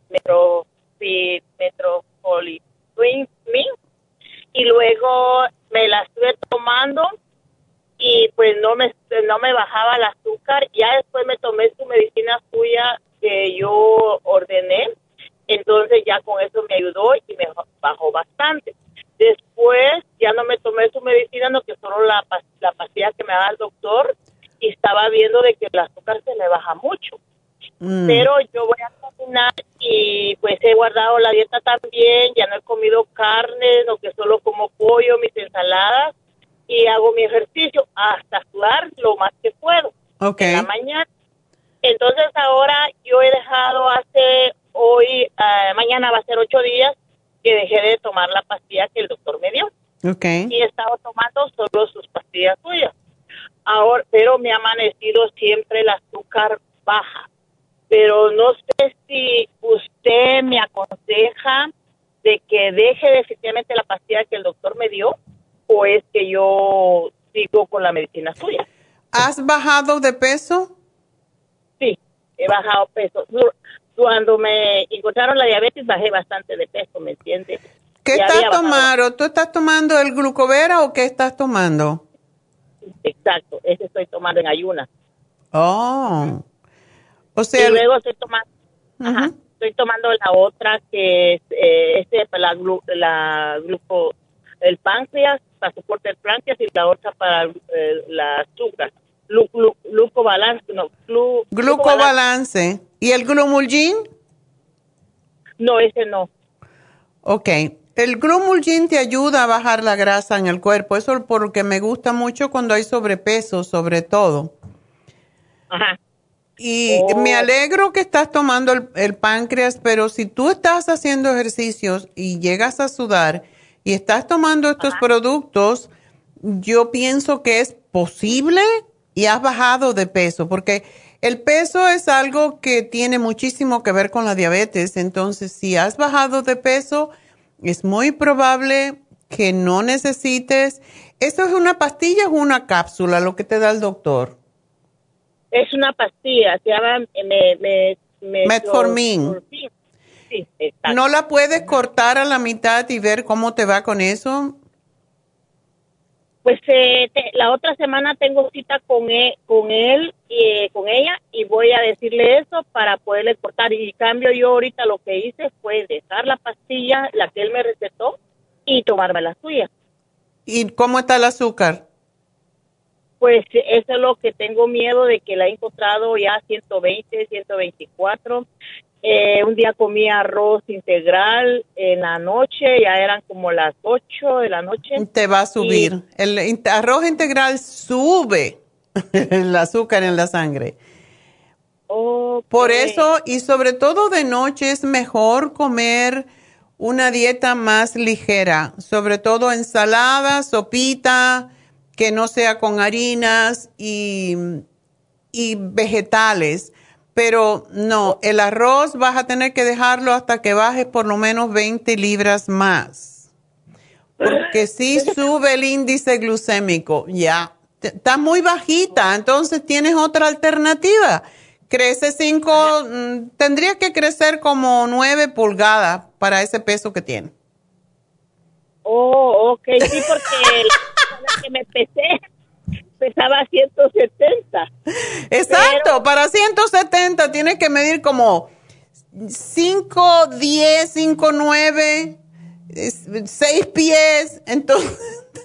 Metropolitmin, y luego me la estuve tomando y pues no me bajaba el azúcar. Ya después me tomé su medicina suya que yo ordené, entonces ya con eso me ayudó y me bajó bastante. Después ya no me tomé su medicina, no, que solo la pastilla que me da el doctor, y estaba viendo de que el azúcar se me baja mucho. Pero yo voy a cocinar y pues he guardado la dieta también, ya no he comido carne, no, que solo como pollo, mis ensaladas, y hago mi ejercicio hasta sudar lo más que puedo en la mañana. Entonces ahora yo he dejado mañana va a ser 8 días que dejé de tomar la pastilla que el doctor me dio. Y he estado tomando solo sus pastillas suyas. Ahora, pero me ha amanecido siempre el azúcar baja. pero no sé si usted me aconseja de que deje definitivamente la pastilla que el doctor me dio o es que yo sigo con la medicina suya. ¿Has bajado de peso? Sí, he bajado peso. Cuando me encontraron la diabetes bajé bastante de peso, ¿me entiendes? ¿Qué estás tomando? ¿Tú estás tomando el glucovera o qué estás tomando? Exacto, ese estoy tomando en ayunas. Oh. O sea, y luego estoy tomando, estoy tomando la otra que es el páncreas, para soporte del páncreas, y la otra para la azúcar. Glucobalance, no. Glucobalance. ¿Y el Glumulgin? No, ese no. Ok. El Glumulgin te ayuda a bajar la grasa en el cuerpo. Eso es porque me gusta mucho cuando hay sobrepeso, sobre todo. Ajá. Y me alegro que estás tomando el páncreas, pero si tú estás haciendo ejercicios y llegas a sudar y estás tomando estos productos, yo pienso que es posible y has bajado de peso, porque el peso es algo que tiene muchísimo que ver con la diabetes. Entonces, si has bajado de peso, es muy probable que no necesites. ¿Esto es una pastilla o una cápsula lo que te da el doctor? Es una pastilla, se llama Metformin. Sí, exacto. ¿No la puedes cortar a la mitad y ver cómo te va con eso? Pues la otra semana tengo cita con él y con ella, y voy a decirle eso para poderle cortar. Y cambio, yo ahorita lo que hice fue dejar la pastilla, la que él me recetó, y tomarme la suya. ¿Y cómo está el azúcar? Pues eso es lo que tengo miedo, de que la he encontrado ya 120, 124. Un día comí arroz integral en la noche, ya eran como las 8 de la noche. Te va a subir. El arroz integral sube el azúcar en la sangre. Okay. Por eso, y sobre todo de noche, es mejor comer una dieta más ligera, sobre todo ensalada, sopita, que no sea con harinas y vegetales. Pero no, el arroz vas a tener que dejarlo hasta que bajes por lo menos 20 libras más. Porque sí sube el índice glucémico, ya. Está muy bajita, entonces tienes otra alternativa. Crece 5, tendría que crecer como 9 pulgadas para ese peso que tiene. Oh, ok, sí, porque la que me pesaba 170. Exacto, pero para 170 tienes que medir como 5'10", 5'9", 6 pies, entonces,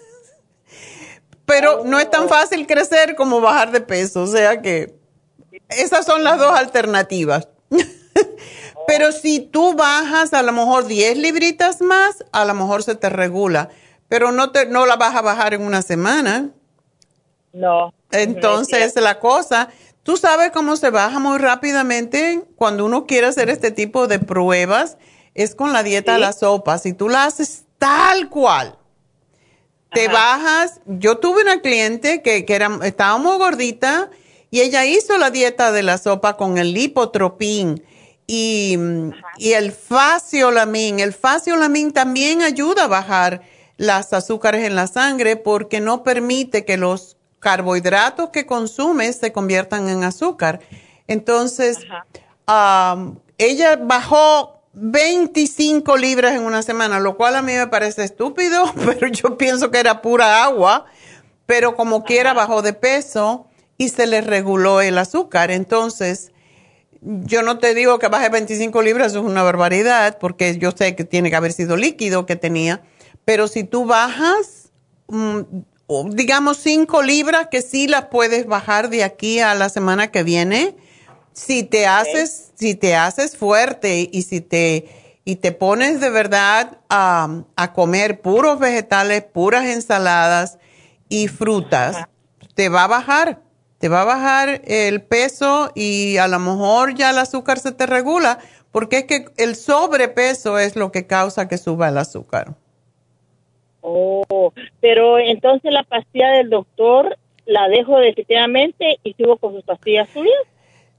pero no es tan fácil crecer como bajar de peso, o sea que esas son las dos alternativas. Pero si tú bajas a lo mejor 10 libritas más, a lo mejor se te regula, pero no la vas a bajar en una semana. No. Entonces, la cosa, tú sabes cómo se baja muy rápidamente cuando uno quiere hacer este tipo de pruebas, es con la dieta de la sopa. Si tú la haces tal cual, te bajas. Yo tuve una cliente que estaba muy gordita y ella hizo la dieta de la sopa con el lipotropín y el faciolamin. El faciolamin también ayuda a bajar las azúcares en la sangre porque no permite que los carbohidratos que consumes se conviertan en azúcar. Entonces, ella bajó 25 libras en una semana, lo cual a mí me parece estúpido, pero yo pienso que era pura agua, pero como quiera bajó de peso y se le reguló el azúcar. Entonces, yo no te digo que baje 25 libras, eso es una barbaridad, porque yo sé que tiene que haber sido líquido que tenía, pero si tú bajas, digamos 5 libras, que sí las puedes bajar de aquí a la semana que viene, si te haces fuerte y si te pones de verdad a comer puros vegetales, puras ensaladas y frutas, te va a bajar el peso y a lo mejor ya el azúcar se te regula, porque es que el sobrepeso es lo que causa que suba el azúcar. Oh, pero entonces la pastilla del doctor la dejo definitivamente y sigo con sus pastillas suyas.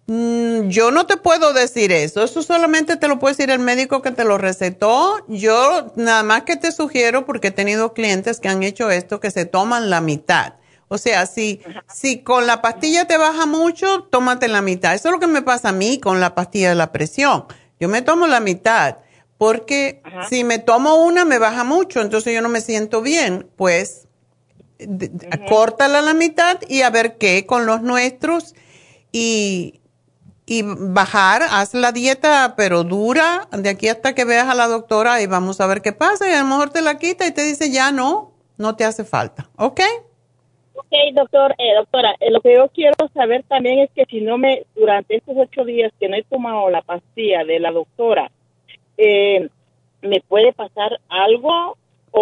Yo no te puedo decir eso solamente te lo puede decir el médico que te lo recetó. Yo nada más que te sugiero, porque he tenido clientes que han hecho esto, que se toman la mitad. O sea, si con la pastilla te baja mucho, tómate la mitad. Eso es lo que me pasa a mí con la pastilla de la presión. Yo me tomo la mitad, porque si me tomo una me baja mucho, entonces yo no me siento bien. Pues córtala a la mitad y a ver qué con los nuestros y bajar, haz la dieta pero dura de aquí hasta que veas a la doctora y vamos a ver qué pasa y a lo mejor te la quita y te dice ya no te hace falta, ¿ok? Ok, doctora, lo que yo quiero saber también es que si no durante estos 8 días que no he tomado la pastilla de la doctora, ¿me puede pasar algo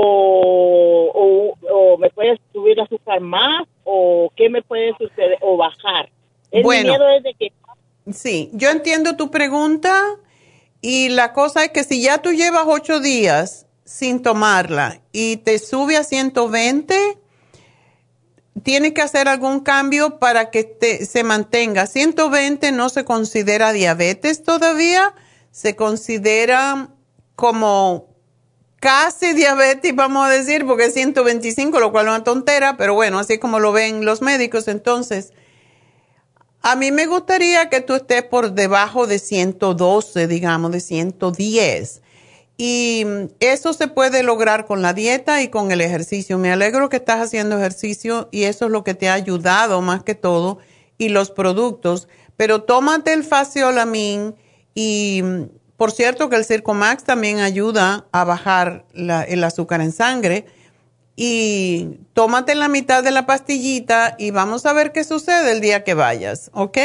o me puede subir el azúcar más o qué me puede suceder o bajar? Mi miedo es de que... Sí, yo entiendo tu pregunta y la cosa es que si ya tú llevas 8 días sin tomarla y te sube a 120, tiene que hacer algún cambio para que se mantenga. 120 no se considera diabetes todavía, se considera como casi diabetes, vamos a decir, porque es 125, lo cual es una tontera, pero bueno, así como lo ven los médicos. Entonces, a mí me gustaría que tú estés por debajo de 112, digamos, de 110. Y eso se puede lograr con la dieta y con el ejercicio. Me alegro que estás haciendo ejercicio y eso es lo que te ha ayudado más que todo, y los productos. Pero tómate el Faciolamin y, por cierto, que el Circomax también ayuda a bajar el azúcar en sangre. Y tómate la mitad de la pastillita y vamos a ver qué sucede el día que vayas, ¿ok?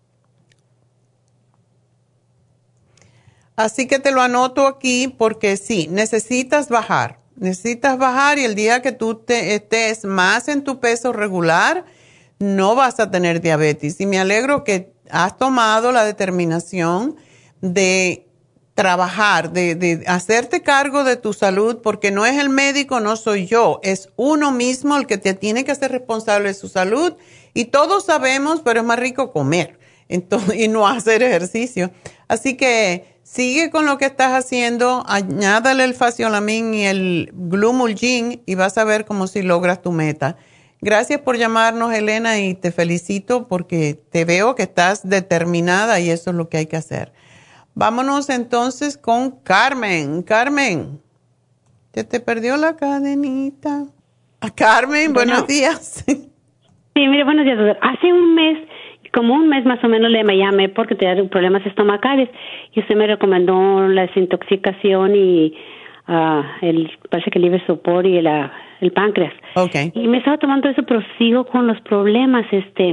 Así que te lo anoto aquí porque sí, necesitas bajar y el día que tú estés más en tu peso regular, no vas a tener diabetes. Y me alegro que has tomado la determinación de trabajar, de hacerte cargo de tu salud, porque no es el médico, no soy yo, es uno mismo el que te tiene que hacer responsable de su salud. Y todos sabemos, pero es más rico comer y no hacer ejercicio. Así que sigue con lo que estás haciendo, añádale el Faciolamin y el Glumulgin y vas a ver como si logras tu meta. Gracias por llamarnos, Elena, y te felicito porque te veo que estás determinada y eso es lo que hay que hacer. Vámonos entonces con Carmen. Carmen, te perdió la cadenita. Carmen, buenos días. Sí, mire, buenos días, doctor. Hace un mes, como un mes más o menos, le llamé porque tenía problemas estomacales y usted me recomendó la desintoxicación y parece que el liver support y el páncreas. Okay. Y me estaba tomando eso, pero sigo con los problemas,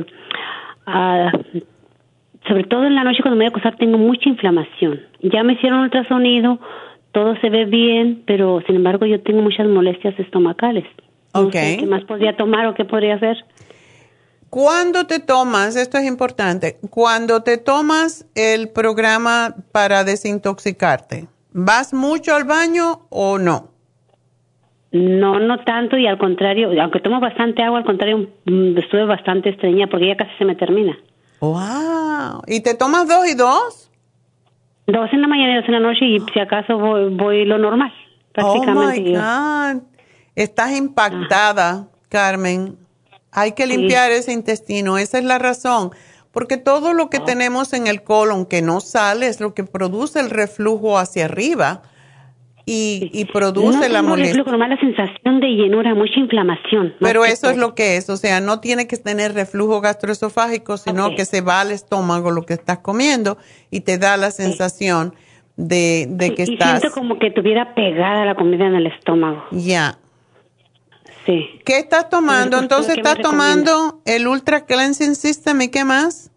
sobre todo en la noche cuando me voy a acostar tengo mucha inflamación. Ya me hicieron ultrasonido, todo se ve bien, pero sin embargo yo tengo muchas molestias estomacales. No sé ¿qué más podría tomar o qué podría hacer? Cuando te tomas, esto es importante, cuando te tomas el programa para desintoxicarte, ¿vas mucho al baño o no? No, no tanto, y al contrario, aunque tomo bastante agua, al contrario, estuve bastante estreñida porque ya casi se me termina. ¡Wow! ¿Y te tomas 2 y 2? 2 en la mañana y 2 en la noche, y si acaso voy lo normal, prácticamente. Oh, my God. Estás impactada, Carmen. Hay que limpiar ese intestino, esa es la razón. Porque todo lo que tenemos en el colon que no sale es lo que produce el reflujo hacia arriba y produce la molestia. No, nomás la sensación de llenura, mucha inflamación. Pero eso es lo que es, o sea, no tiene que tener reflujo gastroesofágico, sino que se va al estómago lo que estás comiendo y te da la sensación de que estás... Y siento como que tuviera pegada la comida en el estómago. Ya. Sí. ¿Qué estás tomando? Entonces, ¿estás tomando el Ultra Cleansing System y qué más?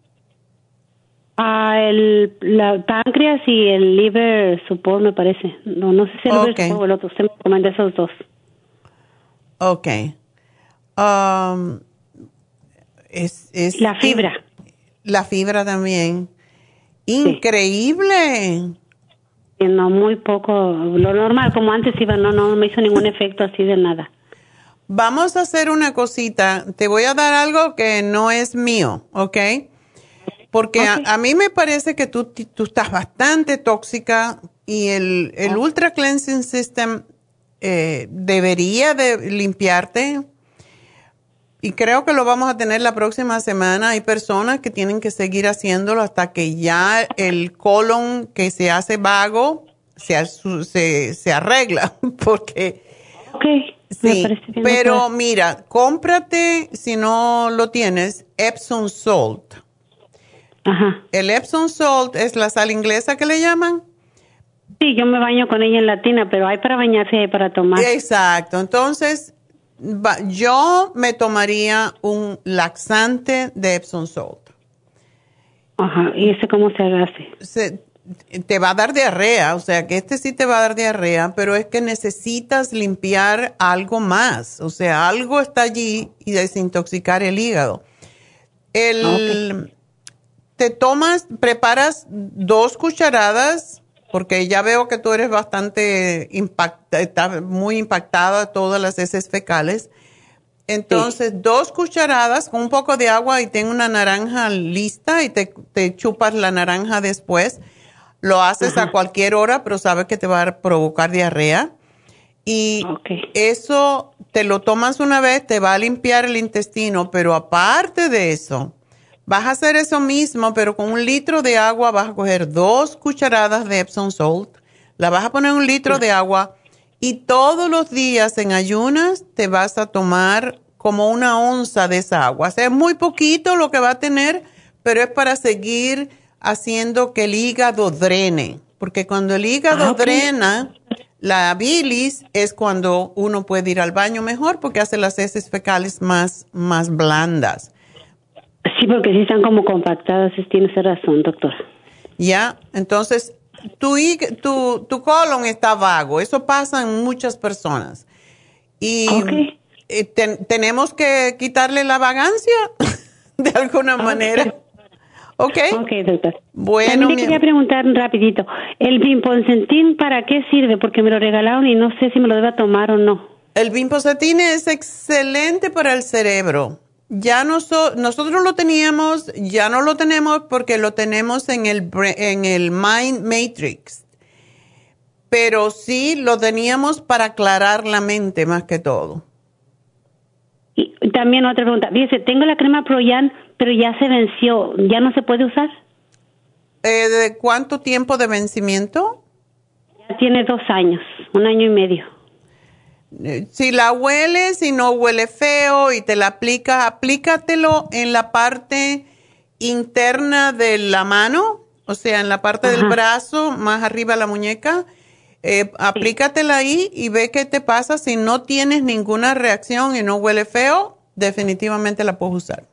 La páncreas y el liver support, me parece. No sé si el liver support o el otro. Usted me recomienda esos 2. Ok. La fibra. La fibra también. Increíble. Sí, no, muy poco. Lo normal, como antes iba, no me hizo ningún efecto así de nada. Vamos a hacer una cosita. Te voy a dar algo que no es mío, ¿ok? Porque a mí me parece que tú estás bastante tóxica y el Ultra Cleansing System debería de limpiarte. Y creo que lo vamos a tener la próxima semana. Hay personas que tienen que seguir haciéndolo hasta que ya el colon que se hace vago se arregla. Porque sí, pero mira, cómprate, si no lo tienes, Epsom Salt. Ajá. El Epsom Salt es la sal inglesa que le llaman. Sí, yo me baño con ella en la tina, pero hay para bañarse y hay para tomar. Exacto. Entonces, yo me tomaría un laxante de Epsom Salt. Ajá. ¿Y ese cómo se hace? Te va a dar diarrea, o sea que sí te va a dar diarrea, pero es que necesitas limpiar algo más. O sea, algo está allí y desintoxicar el hígado. Preparas 2 cucharadas, porque ya veo que tú eres bastante estás muy impactada de todas las heces fecales. Entonces, 2 cucharadas con un poco de agua y ten una naranja lista y te chupas la naranja después. Lo haces a cualquier hora, pero sabes que te va a provocar diarrea. Y eso te lo tomas una vez, te va a limpiar el intestino, pero aparte de eso, vas a hacer eso mismo, pero con 1 litro de agua vas a coger 2 cucharadas de Epsom Salt, la vas a poner en 1 litro de agua y todos los días en ayunas te vas a tomar como 1 onza de esa agua. O sea, es muy poquito lo que va a tener, pero es para seguir haciendo que el hígado drene, porque cuando el hígado drena, la bilis es cuando uno puede ir al baño mejor porque hace las heces fecales más blandas. Sí, porque sí están como compactadas, tienes razón, doctora. Ya, entonces tu colon está vago, eso pasa en muchas personas. Y tenemos que quitarle la vagancia de alguna manera. Ok, doctor. Bueno, también te quería preguntar rapidito, ¿el Vinponcetin para qué sirve? Porque me lo regalaron y no sé si me lo debo tomar o no. El Vinponcetin es excelente para el cerebro. Ya nosotros lo teníamos, ya no lo tenemos porque lo tenemos en el Mind Matrix. Pero sí lo teníamos para aclarar la mente más que todo. Y también otra pregunta. Dice, tengo la crema Proyan, pero ya se venció. ¿Ya no se puede usar? ¿De cuánto tiempo de vencimiento? Ya tiene 2 años, 1 año y medio. Si la hueles y no huele feo y te la aplicas, aplícatelo en la parte interna de la mano, o sea, en la parte del brazo, más arriba de la muñeca. Aplícatela ahí y ve qué te pasa. Si no tienes ninguna reacción y no huele feo, definitivamente la puedes usar.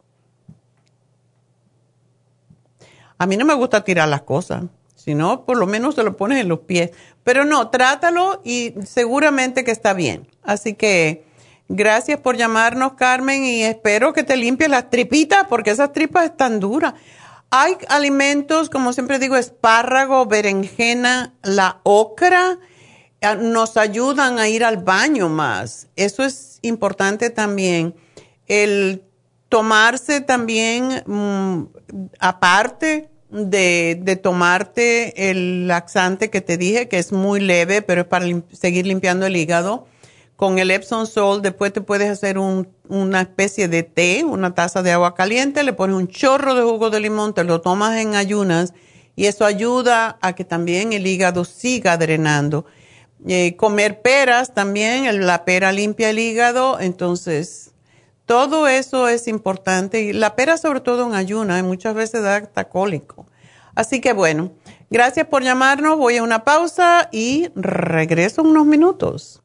A mí no me gusta tirar las cosas. Si no, por lo menos te lo pones en los pies. Pero no, trátalo y seguramente que está bien. Así que gracias por llamarnos, Carmen, y espero que te limpies las tripitas porque esas tripas están duras. Hay alimentos, como siempre digo, espárrago, berenjena, la ocra, nos ayudan a ir al baño más. Eso es importante también. El tomarse también, aparte de tomarte el laxante que te dije, que es muy leve, pero es para seguir limpiando el hígado, con el Epsom Salt, después te puedes hacer una especie de té, 1 taza de agua caliente, le pones un chorro de jugo de limón, te lo tomas en ayunas y eso ayuda a que también el hígado siga drenando. Comer peras también, la pera limpia el hígado, entonces todo eso es importante. Y la pera sobre todo en ayunas, muchas veces da hasta cólico. Así que bueno, gracias por llamarnos, voy a una pausa y regreso en unos minutos.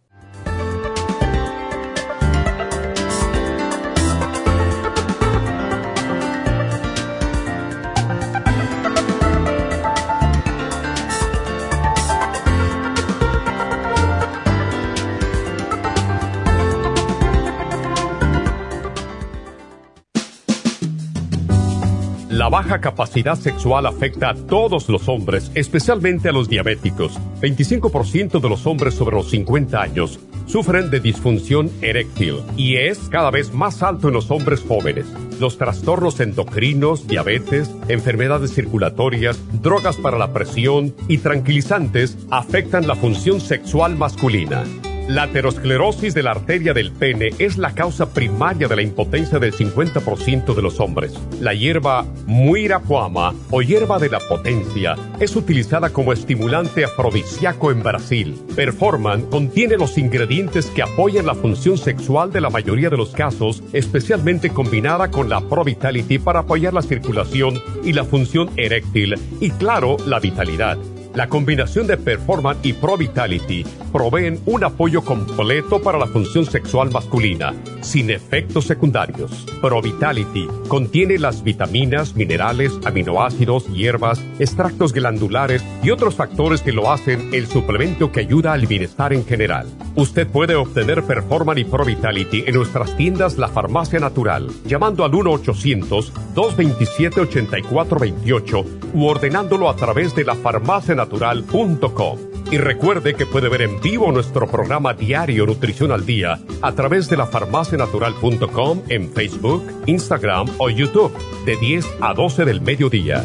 La baja capacidad sexual afecta a todos los hombres, especialmente a los diabéticos. 25% de los hombres sobre los 50 años sufren de disfunción eréctil y es cada vez más alto en los hombres jóvenes. Los trastornos endocrinos, diabetes, enfermedades circulatorias, drogas para la presión y tranquilizantes afectan la función sexual masculina. La aterosclerosis de la arteria del pene es la causa primaria de la impotencia del 50% de los hombres. La hierba muirapuama o hierba de la potencia es utilizada como estimulante afrodisíaco en Brasil. Performan contiene los ingredientes que apoyan la función sexual de la mayoría de los casos, especialmente combinada con la Pro Vitality para apoyar la circulación y la función eréctil y, claro, la vitalidad. La combinación de Performan y Pro Vitality proveen un apoyo completo para la función sexual masculina, sin efectos secundarios. Pro Vitality contiene las vitaminas, minerales, aminoácidos, hierbas, extractos glandulares y otros factores que lo hacen el suplemento que ayuda al bienestar en general. Usted puede obtener Performan y Pro Vitality en nuestras tiendas La Farmacia Natural, llamando al 1-800-227-8428 u ordenándolo a través de lafarmacianatural.com. Y recuerde que puede ver en vivo nuestro programa diario Nutrición al Día a través de lafarmacianatural.com en Facebook, Instagram o YouTube de 10 a 12 del mediodía.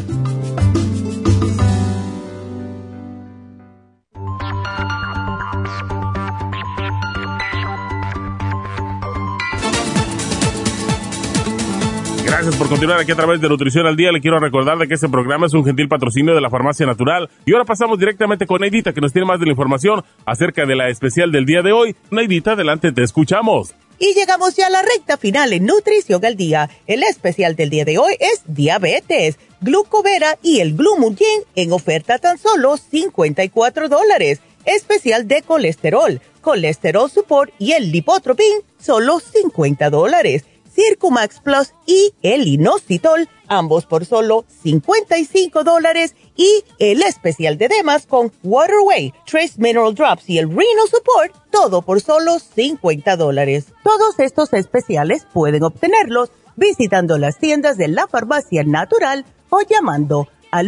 Gracias por continuar aquí a través de Nutrición al Día. Le quiero recordar de que este programa es un gentil patrocinio de la Farmacia Natural. Y ahora pasamos directamente con Neidita, que nos tiene más de la información acerca de la especial del día de hoy. Neidita, adelante, te escuchamos. Y llegamos ya a la recta final en Nutrición al Día. El especial del día de hoy es diabetes, glucovera y el Glumulgin en oferta tan solo $54. Especial de colesterol, colesterol support y el lipotropin, solo $50. Circumax Plus y el inositol, ambos por solo $55. Y el especial de Demas con Waterway, Trace Mineral Drops y el Renal Support, todo por solo $50. Todos estos especiales pueden obtenerlos visitando las tiendas de la Farmacia Natural o llamando al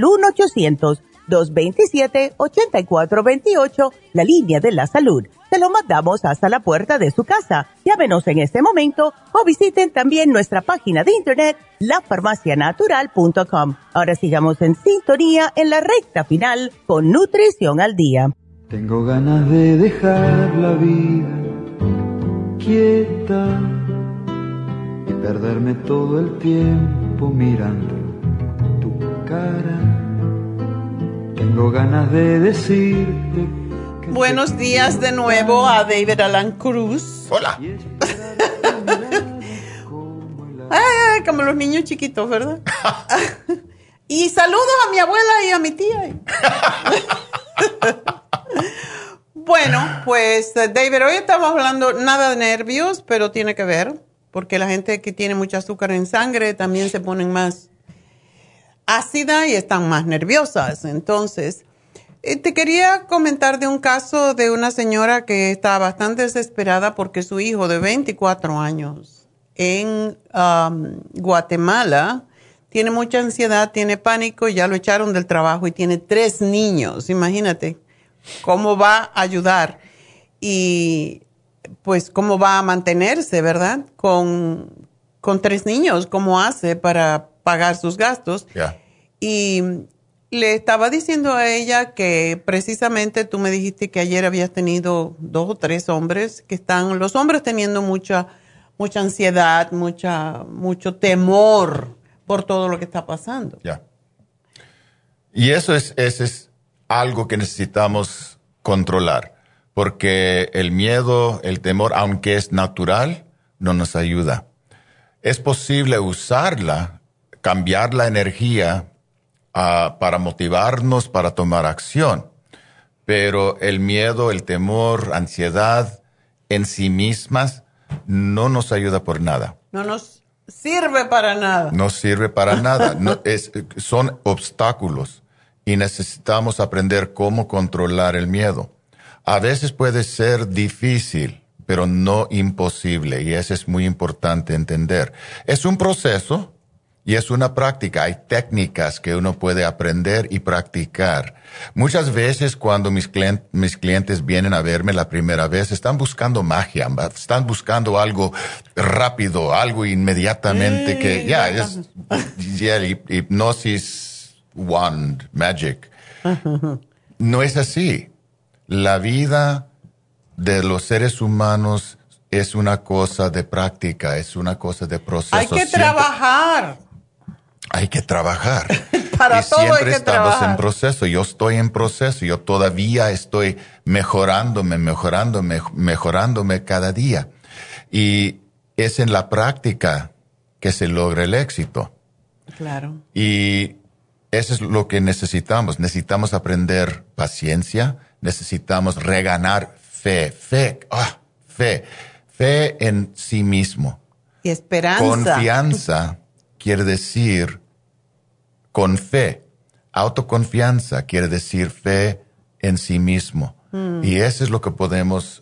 1-800-227-8428, la línea de la salud. Se lo mandamos hasta la puerta de su casa. Llámenos en este momento o visiten también nuestra página de internet, lafarmacianatural.com. Ahora sigamos en sintonía en la recta final con Nutrición al Día. Tengo ganas de dejar la vida quieta y perderme todo el tiempo mirando tu cara. Tengo ganas de decirte. Buenos días de nuevo a David Alan Cruz. Hola. Ay, como los niños chiquitos, ¿verdad? Y saludos a mi abuela y a mi tía. Bueno, pues David, hoy estamos hablando nada de nervios, pero tiene que ver, porque la gente que tiene mucho azúcar en sangre también se ponen más ácida y están más nerviosas. Entonces, te quería comentar de un caso de una señora que está bastante desesperada porque su hijo de 24 años en Guatemala tiene mucha ansiedad, tiene pánico, ya lo echaron del trabajo y tiene 3 niños. Imagínate cómo va a ayudar y pues cómo va a mantenerse, ¿verdad? Con 3 niños, ¿cómo hace para pagar sus gastos? Yeah. Y le estaba diciendo a ella que precisamente tú me dijiste que ayer habías tenido 2 o 3 hombres que están, los hombres teniendo mucha ansiedad, mucho temor por todo lo que está pasando. Ya. Y eso es algo que necesitamos controlar, porque el miedo, el temor, aunque es natural, no nos ayuda. Es posible usarla, cambiar la energía para motivarnos, para tomar acción. Pero el miedo, el temor, ansiedad en sí mismas no nos ayuda por nada. No nos sirve para nada. No sirve para nada. Son obstáculos y necesitamos aprender cómo controlar el miedo. A veces puede ser difícil, pero no imposible, y eso es muy importante entender. Es un proceso Y es una práctica. Hay técnicas que uno puede aprender y practicar. Muchas veces cuando mis clientes vienen a verme la primera vez, están buscando magia, están buscando algo rápido, algo inmediatamente que es hipnosis, wand, magic. No es así. La vida de los seres humanos es una cosa de práctica, es una cosa de proceso. Hay que trabajar. Hay que trabajar. Para y todo siempre hay que estamos trabajar. en proceso. Yo estoy en proceso. Yo todavía estoy mejorándome cada día. Y es en la práctica que se logra el éxito. Claro. Y eso es lo que necesitamos. Necesitamos aprender paciencia. Necesitamos reganar fe. Fe en sí mismo. Y esperanza. Confianza quiere decir con fe. Autoconfianza quiere decir fe en sí mismo. Y eso es lo que podemos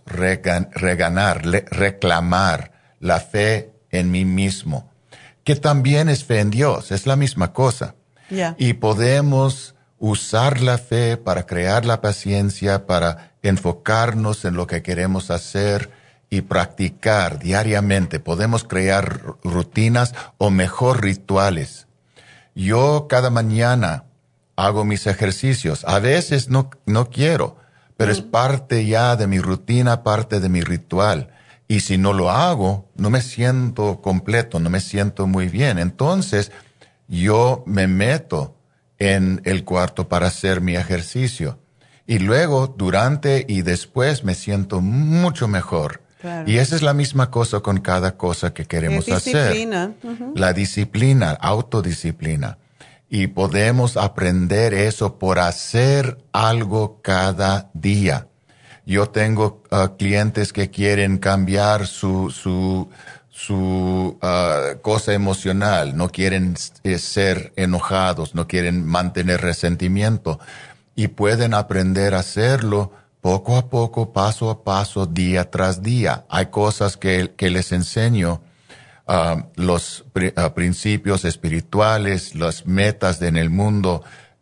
reclamar, la fe en mí mismo, que también es fe en Dios, es la misma cosa. Yeah. Y podemos usar la fe para crear la paciencia, para enfocarnos en lo que queremos hacer y practicar diariamente. Podemos crear rutinas o mejor rituales. Yo cada mañana hago mis ejercicios. A veces no quiero, pero es parte ya de mi rutina, parte de mi ritual. Y si no lo hago, no me siento completo, no me siento muy bien. Entonces, yo me meto en el cuarto para hacer mi ejercicio. Y luego, durante y después, me siento mucho mejor. Claro. Y esa es la misma cosa con cada cosa que queremos hacer. La disciplina, autodisciplina. Y podemos aprender eso por hacer algo cada día. Yo tengo clientes que quieren cambiar su cosa emocional, no quieren ser enojados, no quieren mantener resentimiento y pueden aprender a hacerlo poco a poco, paso a paso, día tras día. Hay cosas que les enseño, los principios espirituales, las metas en el mundo,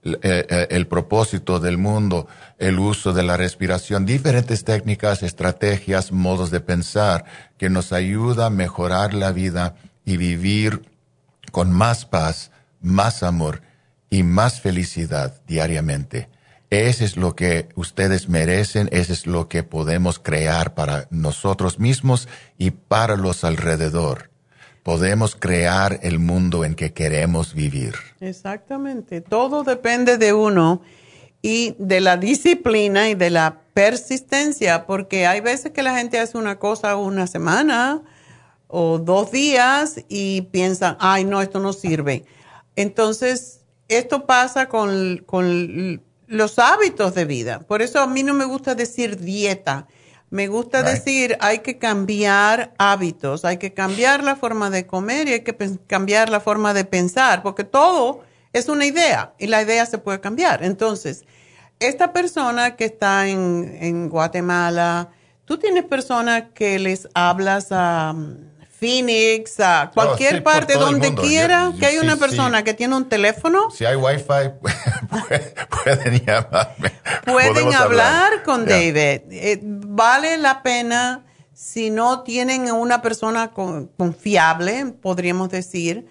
el propósito del mundo, el uso de la respiración, diferentes técnicas, estrategias, modos de pensar que nos ayuda a mejorar la vida y vivir con más paz, más amor y más felicidad diariamente. Eso es lo que ustedes merecen, eso es lo que podemos crear para nosotros mismos y para los alrededor. Podemos crear el mundo en que queremos vivir. Exactamente. Todo depende de uno y de la disciplina y de la persistencia, porque hay veces que la gente hace una cosa una semana o 2 días y piensan, ay, no, esto no sirve. Entonces, esto pasa con los hábitos de vida. Por eso a mí no me gusta decir dieta. Me gusta decir, hay que cambiar hábitos, hay que cambiar la forma de comer y hay que cambiar la forma de pensar, porque todo es una idea y la idea se puede cambiar. Entonces, esta persona que está en Guatemala, tú tienes personas que les hablas a Phoenix, a cualquier parte, donde quiera, que hay una persona que tiene un teléfono. Si hay Wi-Fi, pueden llamarme. Pueden hablar con David. Vale la pena, si no tienen una persona confiable, podríamos decir,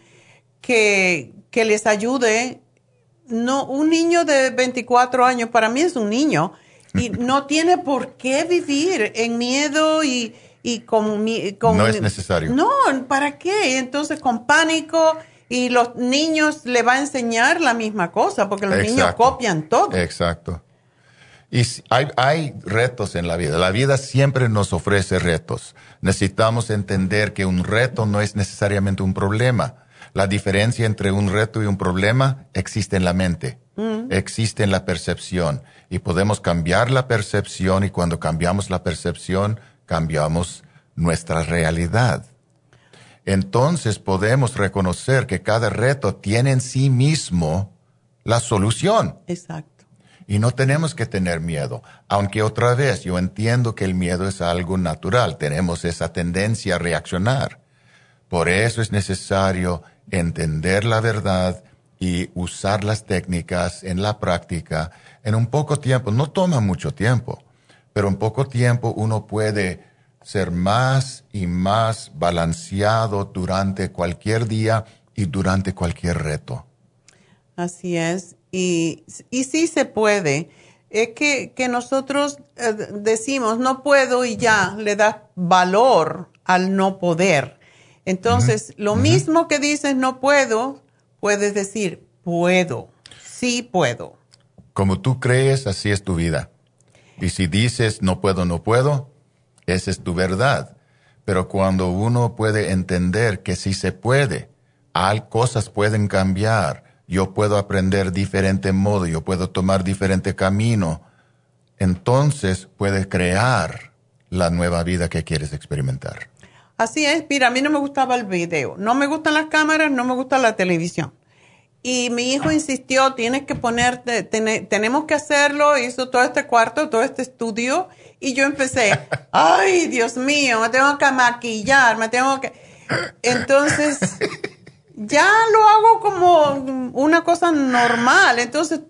que les ayude. No, un niño de 24 años, para mí es un niño, y no tiene por qué vivir en miedo y con no es necesario. No, ¿para qué? Entonces con pánico, y los niños le va a enseñar la misma cosa, porque los niños copian todo. Exacto. Y hay retos en la vida. La vida siempre nos ofrece retos. Necesitamos entender que un reto no es necesariamente un problema. La diferencia entre un reto y un problema existe en la mente, existe en la percepción. Y podemos cambiar la percepción, y cuando cambiamos la percepción, cambiamos nuestra realidad. Entonces podemos reconocer que cada reto tiene en sí mismo la solución. Exacto. Y no tenemos que tener miedo. Aunque otra vez yo entiendo que el miedo es algo natural. Tenemos esa tendencia a reaccionar. Por eso es necesario entender la verdad y usar las técnicas en la práctica en un poco tiempo. No toma mucho tiempo, pero en poco tiempo uno puede ser más y más balanceado durante cualquier día y durante cualquier reto. Así es. Y sí se puede. Es que nosotros decimos no puedo y ya le da valor al no poder. Entonces, lo mismo que dices no puedo, puedes decir puedo, sí puedo. Como tú crees, así es tu vida. Y si dices no puedo, esa es tu verdad. Pero cuando uno puede entender que sí se puede, cosas pueden cambiar, yo puedo aprender diferente modo, yo puedo tomar diferente camino, entonces puedes crear la nueva vida que quieres experimentar. Así es. Mira, a mí no me gustaba el video, no me gustan las cámaras, no me gusta la televisión. Y mi hijo insistió, tienes que ponerte, tenemos que hacerlo, hizo todo este cuarto, todo este estudio, y yo empecé, ay, Dios mío, me tengo que maquillar, Entonces, ya lo hago como una cosa normal, entonces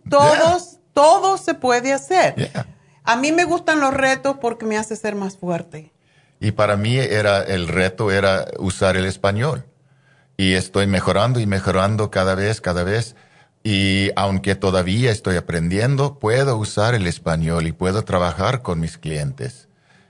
todo se puede hacer. Yeah. A mí me gustan los retos porque me hace ser más fuerte. Y para mí el reto era usar el español. Y estoy mejorando y mejorando cada vez. Y aunque todavía estoy aprendiendo, puedo usar el español y puedo trabajar con mis clientes.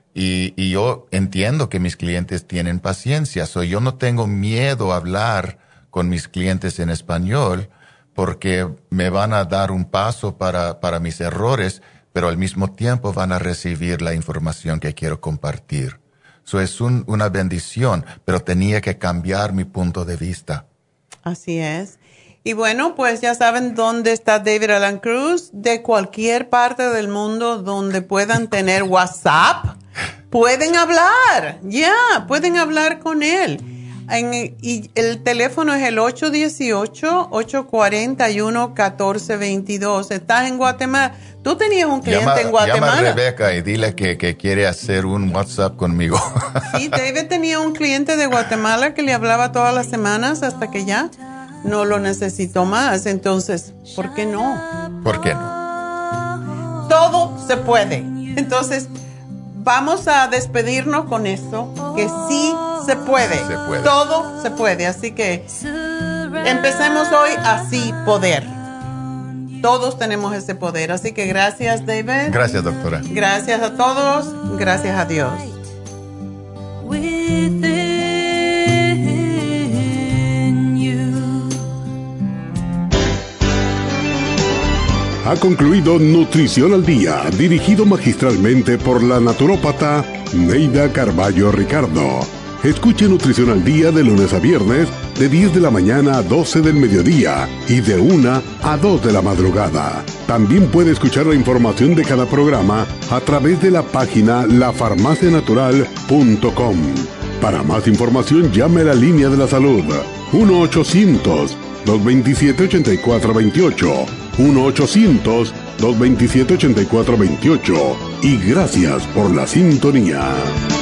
Y yo entiendo que mis clientes tienen paciencia. Yo no tengo miedo a hablar con mis clientes en español porque me van a dar un paso para mis errores, pero al mismo tiempo van a recibir la información que quiero compartir. Eso es una bendición, pero tenía que cambiar mi punto de vista. Así es. Y bueno, pues ya saben dónde está David Alan Cruz. De cualquier parte del mundo donde puedan tener WhatsApp, pueden hablar. Pueden hablar con él. Y el teléfono es el 818-841-1422. Estás en Guatemala. Tú tenías un cliente en Guatemala. Llama a Rebeca y dile que quiere hacer un WhatsApp conmigo. Sí, David tenía un cliente de Guatemala que le hablaba todas las semanas hasta que ya no lo necesitó más. Entonces, ¿por qué no? ¿Por qué no? Todo se puede. Entonces, vamos a despedirnos con esto, que sí se puede. Se puede. Todo se puede. Así que empecemos hoy así poder. Todos tenemos ese poder. Así que gracias, David. Gracias, doctora. Gracias a todos. Gracias a Dios. Ha concluido Nutrición al Día, dirigido magistralmente por la naturópata Neida Carballo Ricardo. Escuche Nutrición al Día de lunes a viernes, de 10 de la mañana a 12 del mediodía y de 1 a 2 de la madrugada. También puede escuchar la información de cada programa a través de la página lafarmacianatural.com. Para más información, llame a la línea de la salud 1-800-227-8428. 1-800-227-8428. Y gracias por la sintonía.